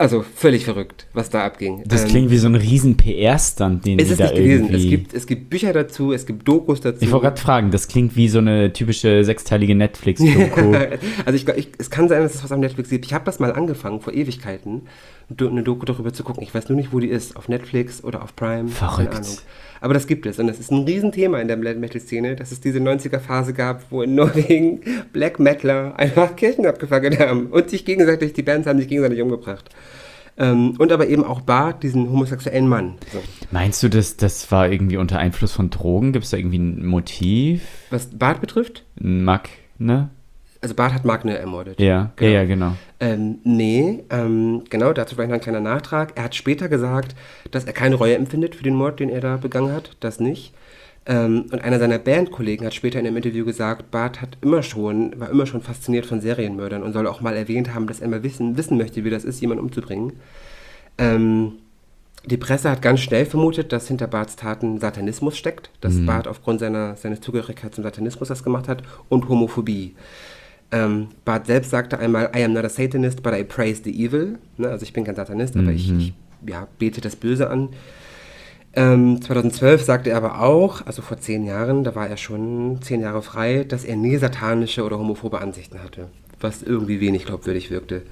Also völlig verrückt, was da abging. Das ähm, klingt wie so ein riesen P R-Stunt, den ist die es da nicht gewesen. irgendwie... Es gibt, es gibt Bücher dazu, es gibt Dokus dazu. Ich wollte gerade fragen, das klingt wie so eine typische sechsteilige Netflix-Doku. Also ich, ich, es kann sein, dass es was auf Netflix gibt. Ich habe das mal angefangen, vor Ewigkeiten, eine Doku darüber zu gucken. Ich weiß nur nicht, wo die ist. Auf Netflix oder auf Prime. Verrückt. Keine Ahnung. Aber das gibt es. Und das ist ein Riesenthema in der Black Metal-Szene, dass es diese neunziger-Phase gab, wo in Norwegen Black Metaler einfach Kirchen abgefackelt haben. Und sich gegenseitig, die Bands haben sich gegenseitig umgebracht. Ähm, und aber eben auch Bart, diesen homosexuellen Mann. So. Meinst du, das, das war irgendwie unter Einfluss von Drogen? Gibt es da irgendwie ein Motiv? Was Bart betrifft? Ein Mack, ne? Also Bart hat Magne ermordet. Ja, genau. ja, ja, genau. Ähm, nee, ähm, genau, dazu vielleicht noch ein kleiner Nachtrag. Er hat später gesagt, dass er keine Reue empfindet für den Mord, den er da begangen hat. Das nicht. Ähm, und einer seiner Bandkollegen hat später in einem Interview gesagt, Bart hat immer schon, war immer schon fasziniert von Serienmördern und soll auch mal erwähnt haben, dass er mal wissen, wissen möchte, wie das ist, jemanden umzubringen. Ähm, die Presse hat ganz schnell vermutet, dass hinter Barts Taten Satanismus steckt, dass mhm. Bart aufgrund seiner, seiner Zugehörigkeit zum Satanismus das gemacht hat und Homophobie. Ähm, Bart selbst sagte einmal, I am not a Satanist, but I praise the evil. Ne, also ich bin kein Satanist, mhm. aber ich, ich ja, bete das Böse an. Ähm, zweitausendzwölf sagte er aber auch, also vor zehn Jahren, da war er schon zehn Jahre frei, dass er nie satanische oder homophobe Ansichten hatte, was irgendwie wenig glaubwürdig wirkte.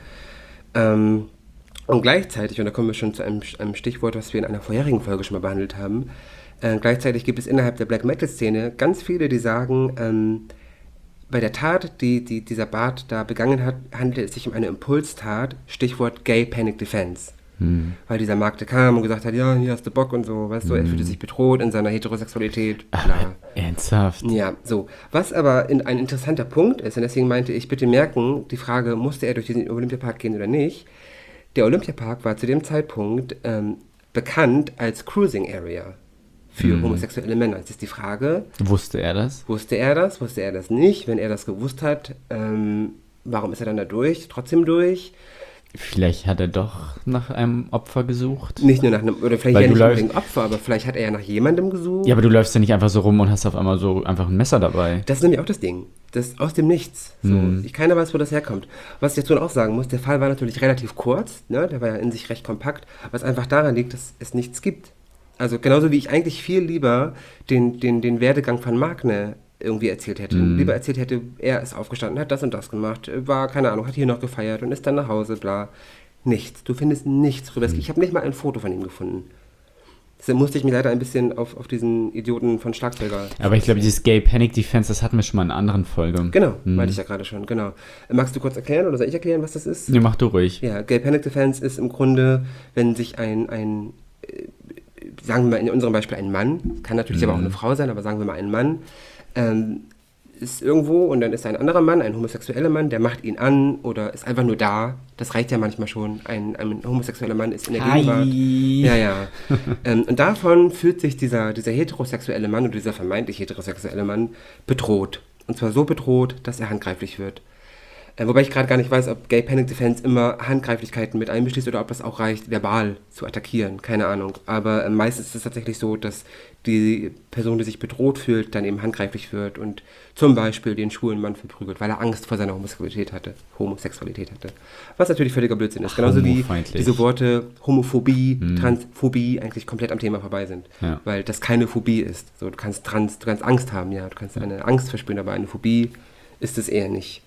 Ähm, und gleichzeitig, und da kommen wir schon zu einem, einem Stichwort, was wir in einer vorherigen Folge schon mal behandelt haben, äh, gleichzeitig gibt es innerhalb der Black Metal Szene ganz viele, die sagen, ähm, bei der Tat, die, die dieser Bart da begangen hat, handelt es sich um eine Impulstat, Stichwort Gay Panic Defense. Hm. Weil dieser Magde kam und gesagt hat, ja, hier hast du Bock und so, weißt du, hm. er fühlte sich bedroht in seiner Heterosexualität, bla. Ach, ernsthaft? Ja, so. Was aber in, ein interessanter Punkt ist, und deswegen meinte ich, bitte merken, die Frage, musste er durch diesen Olympiapark gehen oder nicht? Der Olympiapark war zu dem Zeitpunkt ähm, bekannt als Cruising Area für hm. homosexuelle Männer. Jetzt ist die Frage... Wusste er das? Wusste er das? Wusste er das nicht? Wenn er das gewusst hat, ähm, warum ist er dann da durch? Trotzdem durch? Vielleicht hat er doch nach einem Opfer gesucht. Nicht nur nach einem, oder vielleicht Weil ja du nicht läufst- unbedingt Opfer, aber vielleicht hat er ja nach jemandem gesucht. Ja, aber du läufst ja nicht einfach so rum und hast auf einmal so einfach ein Messer dabei. Das ist nämlich auch das Ding. Das ist aus dem Nichts. So. Hm. Ich, keiner weiß, wo das herkommt. Was ich dazu auch sagen muss, der Fall war natürlich relativ kurz, ne? Der war ja in sich recht kompakt, was einfach daran liegt, dass es nichts gibt. Also genauso wie ich eigentlich viel lieber den, den, den Werdegang von Magne irgendwie erzählt hätte. Mhm. Lieber erzählt hätte, er ist aufgestanden, hat das und das gemacht, war, keine Ahnung, hat hier noch gefeiert und ist dann nach Hause, bla. Nichts. Du findest nichts drüber. Mhm. Ich habe nicht mal ein Foto von ihm gefunden. Deshalb musste ich mich leider ein bisschen auf, auf diesen Idioten von Schlagzeuger... Aber ich glaube, dieses Gay Panic Defense, das hatten wir schon mal in einer anderen Folge. Genau, Mhm. meinte ich ja gerade schon, genau. Magst du kurz erklären oder soll ich erklären, was das ist? Ja, mach du ruhig. Ja, Gay Panic Defense ist im Grunde, wenn sich ein, ein äh, sagen wir mal in unserem Beispiel ein Mann, kann natürlich Mhm. aber auch eine Frau sein, aber sagen wir mal ein Mann, ähm, ist irgendwo und dann ist ein anderer Mann, ein homosexueller Mann, der macht ihn an oder ist einfach nur da. Das reicht ja manchmal schon. Ein, ein homosexueller Mann ist in der Hi. Gegenwart. Ja, ja. ähm, und davon fühlt sich dieser, dieser heterosexuelle Mann oder dieser vermeintlich heterosexuelle Mann bedroht. Und zwar so bedroht, dass er handgreiflich wird. Äh, wobei ich gerade gar nicht weiß, ob Gay Panic Defense immer Handgreiflichkeiten mit einbeschließt oder ob das auch reicht, verbal zu attackieren. Keine Ahnung. Aber äh, meistens ist es tatsächlich so, dass die Person, die sich bedroht fühlt, dann eben handgreiflich wird und zum Beispiel den schwulen Mann verprügelt, weil er Angst vor seiner Homosexualität hatte. Homosexualität hatte. Was natürlich völliger Blödsinn ist. Genauso wie Homofeindlich. diese Worte Homophobie, Mhm. Transphobie eigentlich komplett am Thema vorbei sind. Ja. Weil das keine Phobie ist. So, du kannst trans, du kannst Angst haben, ja. Du kannst eine Angst verspüren, aber eine Phobie ist es eher nicht.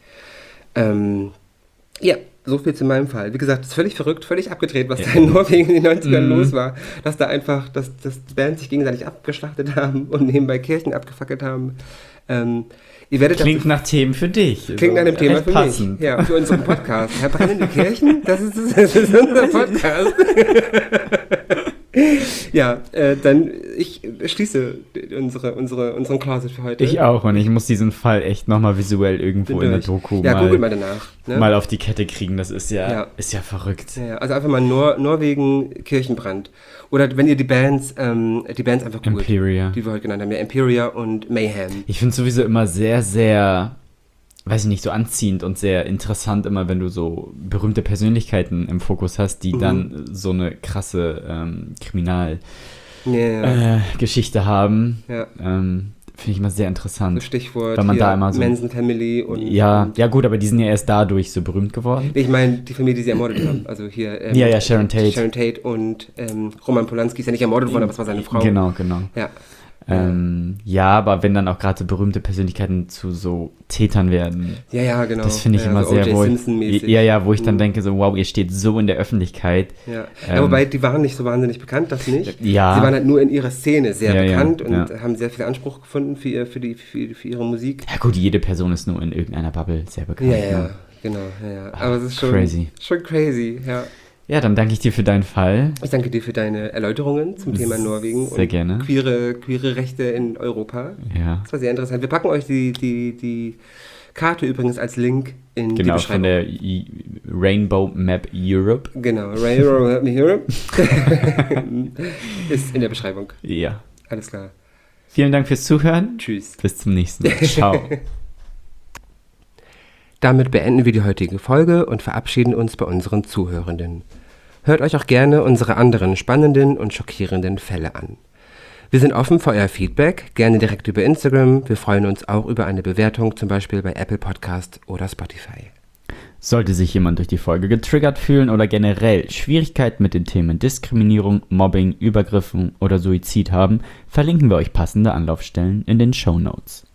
Ähm, ja, so viel zu meinem Fall. Wie gesagt, es ist völlig verrückt, völlig abgedreht, was Ja. da in Norwegen in den neunzigern Mhm. los war. Dass da einfach, dass, dass Bands sich gegenseitig abgeschlachtet haben und nebenbei Kirchen abgefackelt haben. Ähm, ihr werdet Klingt dazu, nach Themen für dich. klingt nach einem Thema recht für passend. mich. Ja, für unseren Podcast. Herr Brennende Kirchen, das ist, das ist unser Podcast. Ja, äh, dann ich schließe unsere, unsere, unseren Closet für heute. Ich auch und ich muss diesen Fall echt nochmal visuell irgendwo Bin in der durch. Doku Ja, googelt mal, mal danach. Ne? mal auf die Kette kriegen. Das ist ja, Ja. ist ja verrückt. Ja, ja, also einfach mal Nor- Norwegen Kirchenbrand. Oder wenn ihr die Bands, ähm, die Bands einfach googelt, Empiria. die wir heute genannt haben, ja, Empiria und Mayhem. Ich finde es sowieso immer sehr, sehr, weiß ich nicht, so anziehend und sehr interessant immer, wenn du so berühmte Persönlichkeiten im Fokus hast, die Mhm. dann so eine krasse ähm, Ja, ja. Kriminalgeschichte haben. ja. Ähm, Finde ich immer sehr interessant. So Stichwort weil man hier da immer so, Manson Family und... Ja, und ja gut, aber die sind ja erst dadurch so berühmt geworden. ich meine, die Familie, die sie ermordet haben. Also hier... Ähm, ja, ja, Sharon Tate. Sharon Tate und ähm, Roman Polanski ist ja nicht ermordet worden, aber es war seine Frau. Genau, genau. Ja. Ähm, ja, aber wenn dann auch gerade so berühmte Persönlichkeiten zu so Tätern werden. Ja, ja, genau. Das finde ich ja, immer so sehr, O J wo Simpson-mäßig. ja, ja, wo ich dann Mhm. denke so, wow, ihr steht so in der Öffentlichkeit. Ja. Ähm, ja, wobei die waren nicht so wahnsinnig bekannt, das nicht. Ja. Sie waren halt nur in ihrer Szene sehr Ja, ja, bekannt und ja. haben sehr viel Anspruch gefunden für, ihr, für, die, für, für ihre Musik. Ja gut, jede Person ist nur in irgendeiner Bubble sehr bekannt. Ja, ja, ne? genau. Ja, ja. Aber es ist schon Crazy. schon crazy, ja. Ja, dann danke ich dir für deinen Fall. Ich danke dir für deine Erläuterungen zum Thema Norwegen Sehr und gerne. Queere, queere Rechte in Europa. Ja. Das war sehr interessant. Wir packen euch die, die, die Karte übrigens als Link in die Genau, Beschreibung. von der I- Rainbow Map Europe. Genau, Railroad Europe ist in der Beschreibung. Ja. Alles klar. Vielen Dank fürs Zuhören. Tschüss. Bis zum nächsten Mal. Ciao. Damit beenden wir die heutige Folge und verabschieden uns bei unseren Zuhörenden. Hört euch auch gerne unsere anderen spannenden und schockierenden Fälle an. Wir sind offen für euer Feedback, gerne direkt über Instagram. Wir freuen uns auch über eine Bewertung, zum Beispiel bei Apple Podcast oder Spotify. Sollte sich jemand durch die Folge getriggert fühlen oder generell Schwierigkeiten mit den Themen Diskriminierung, Mobbing, Übergriffen oder Suizid haben, verlinken wir euch passende Anlaufstellen in den Shownotes.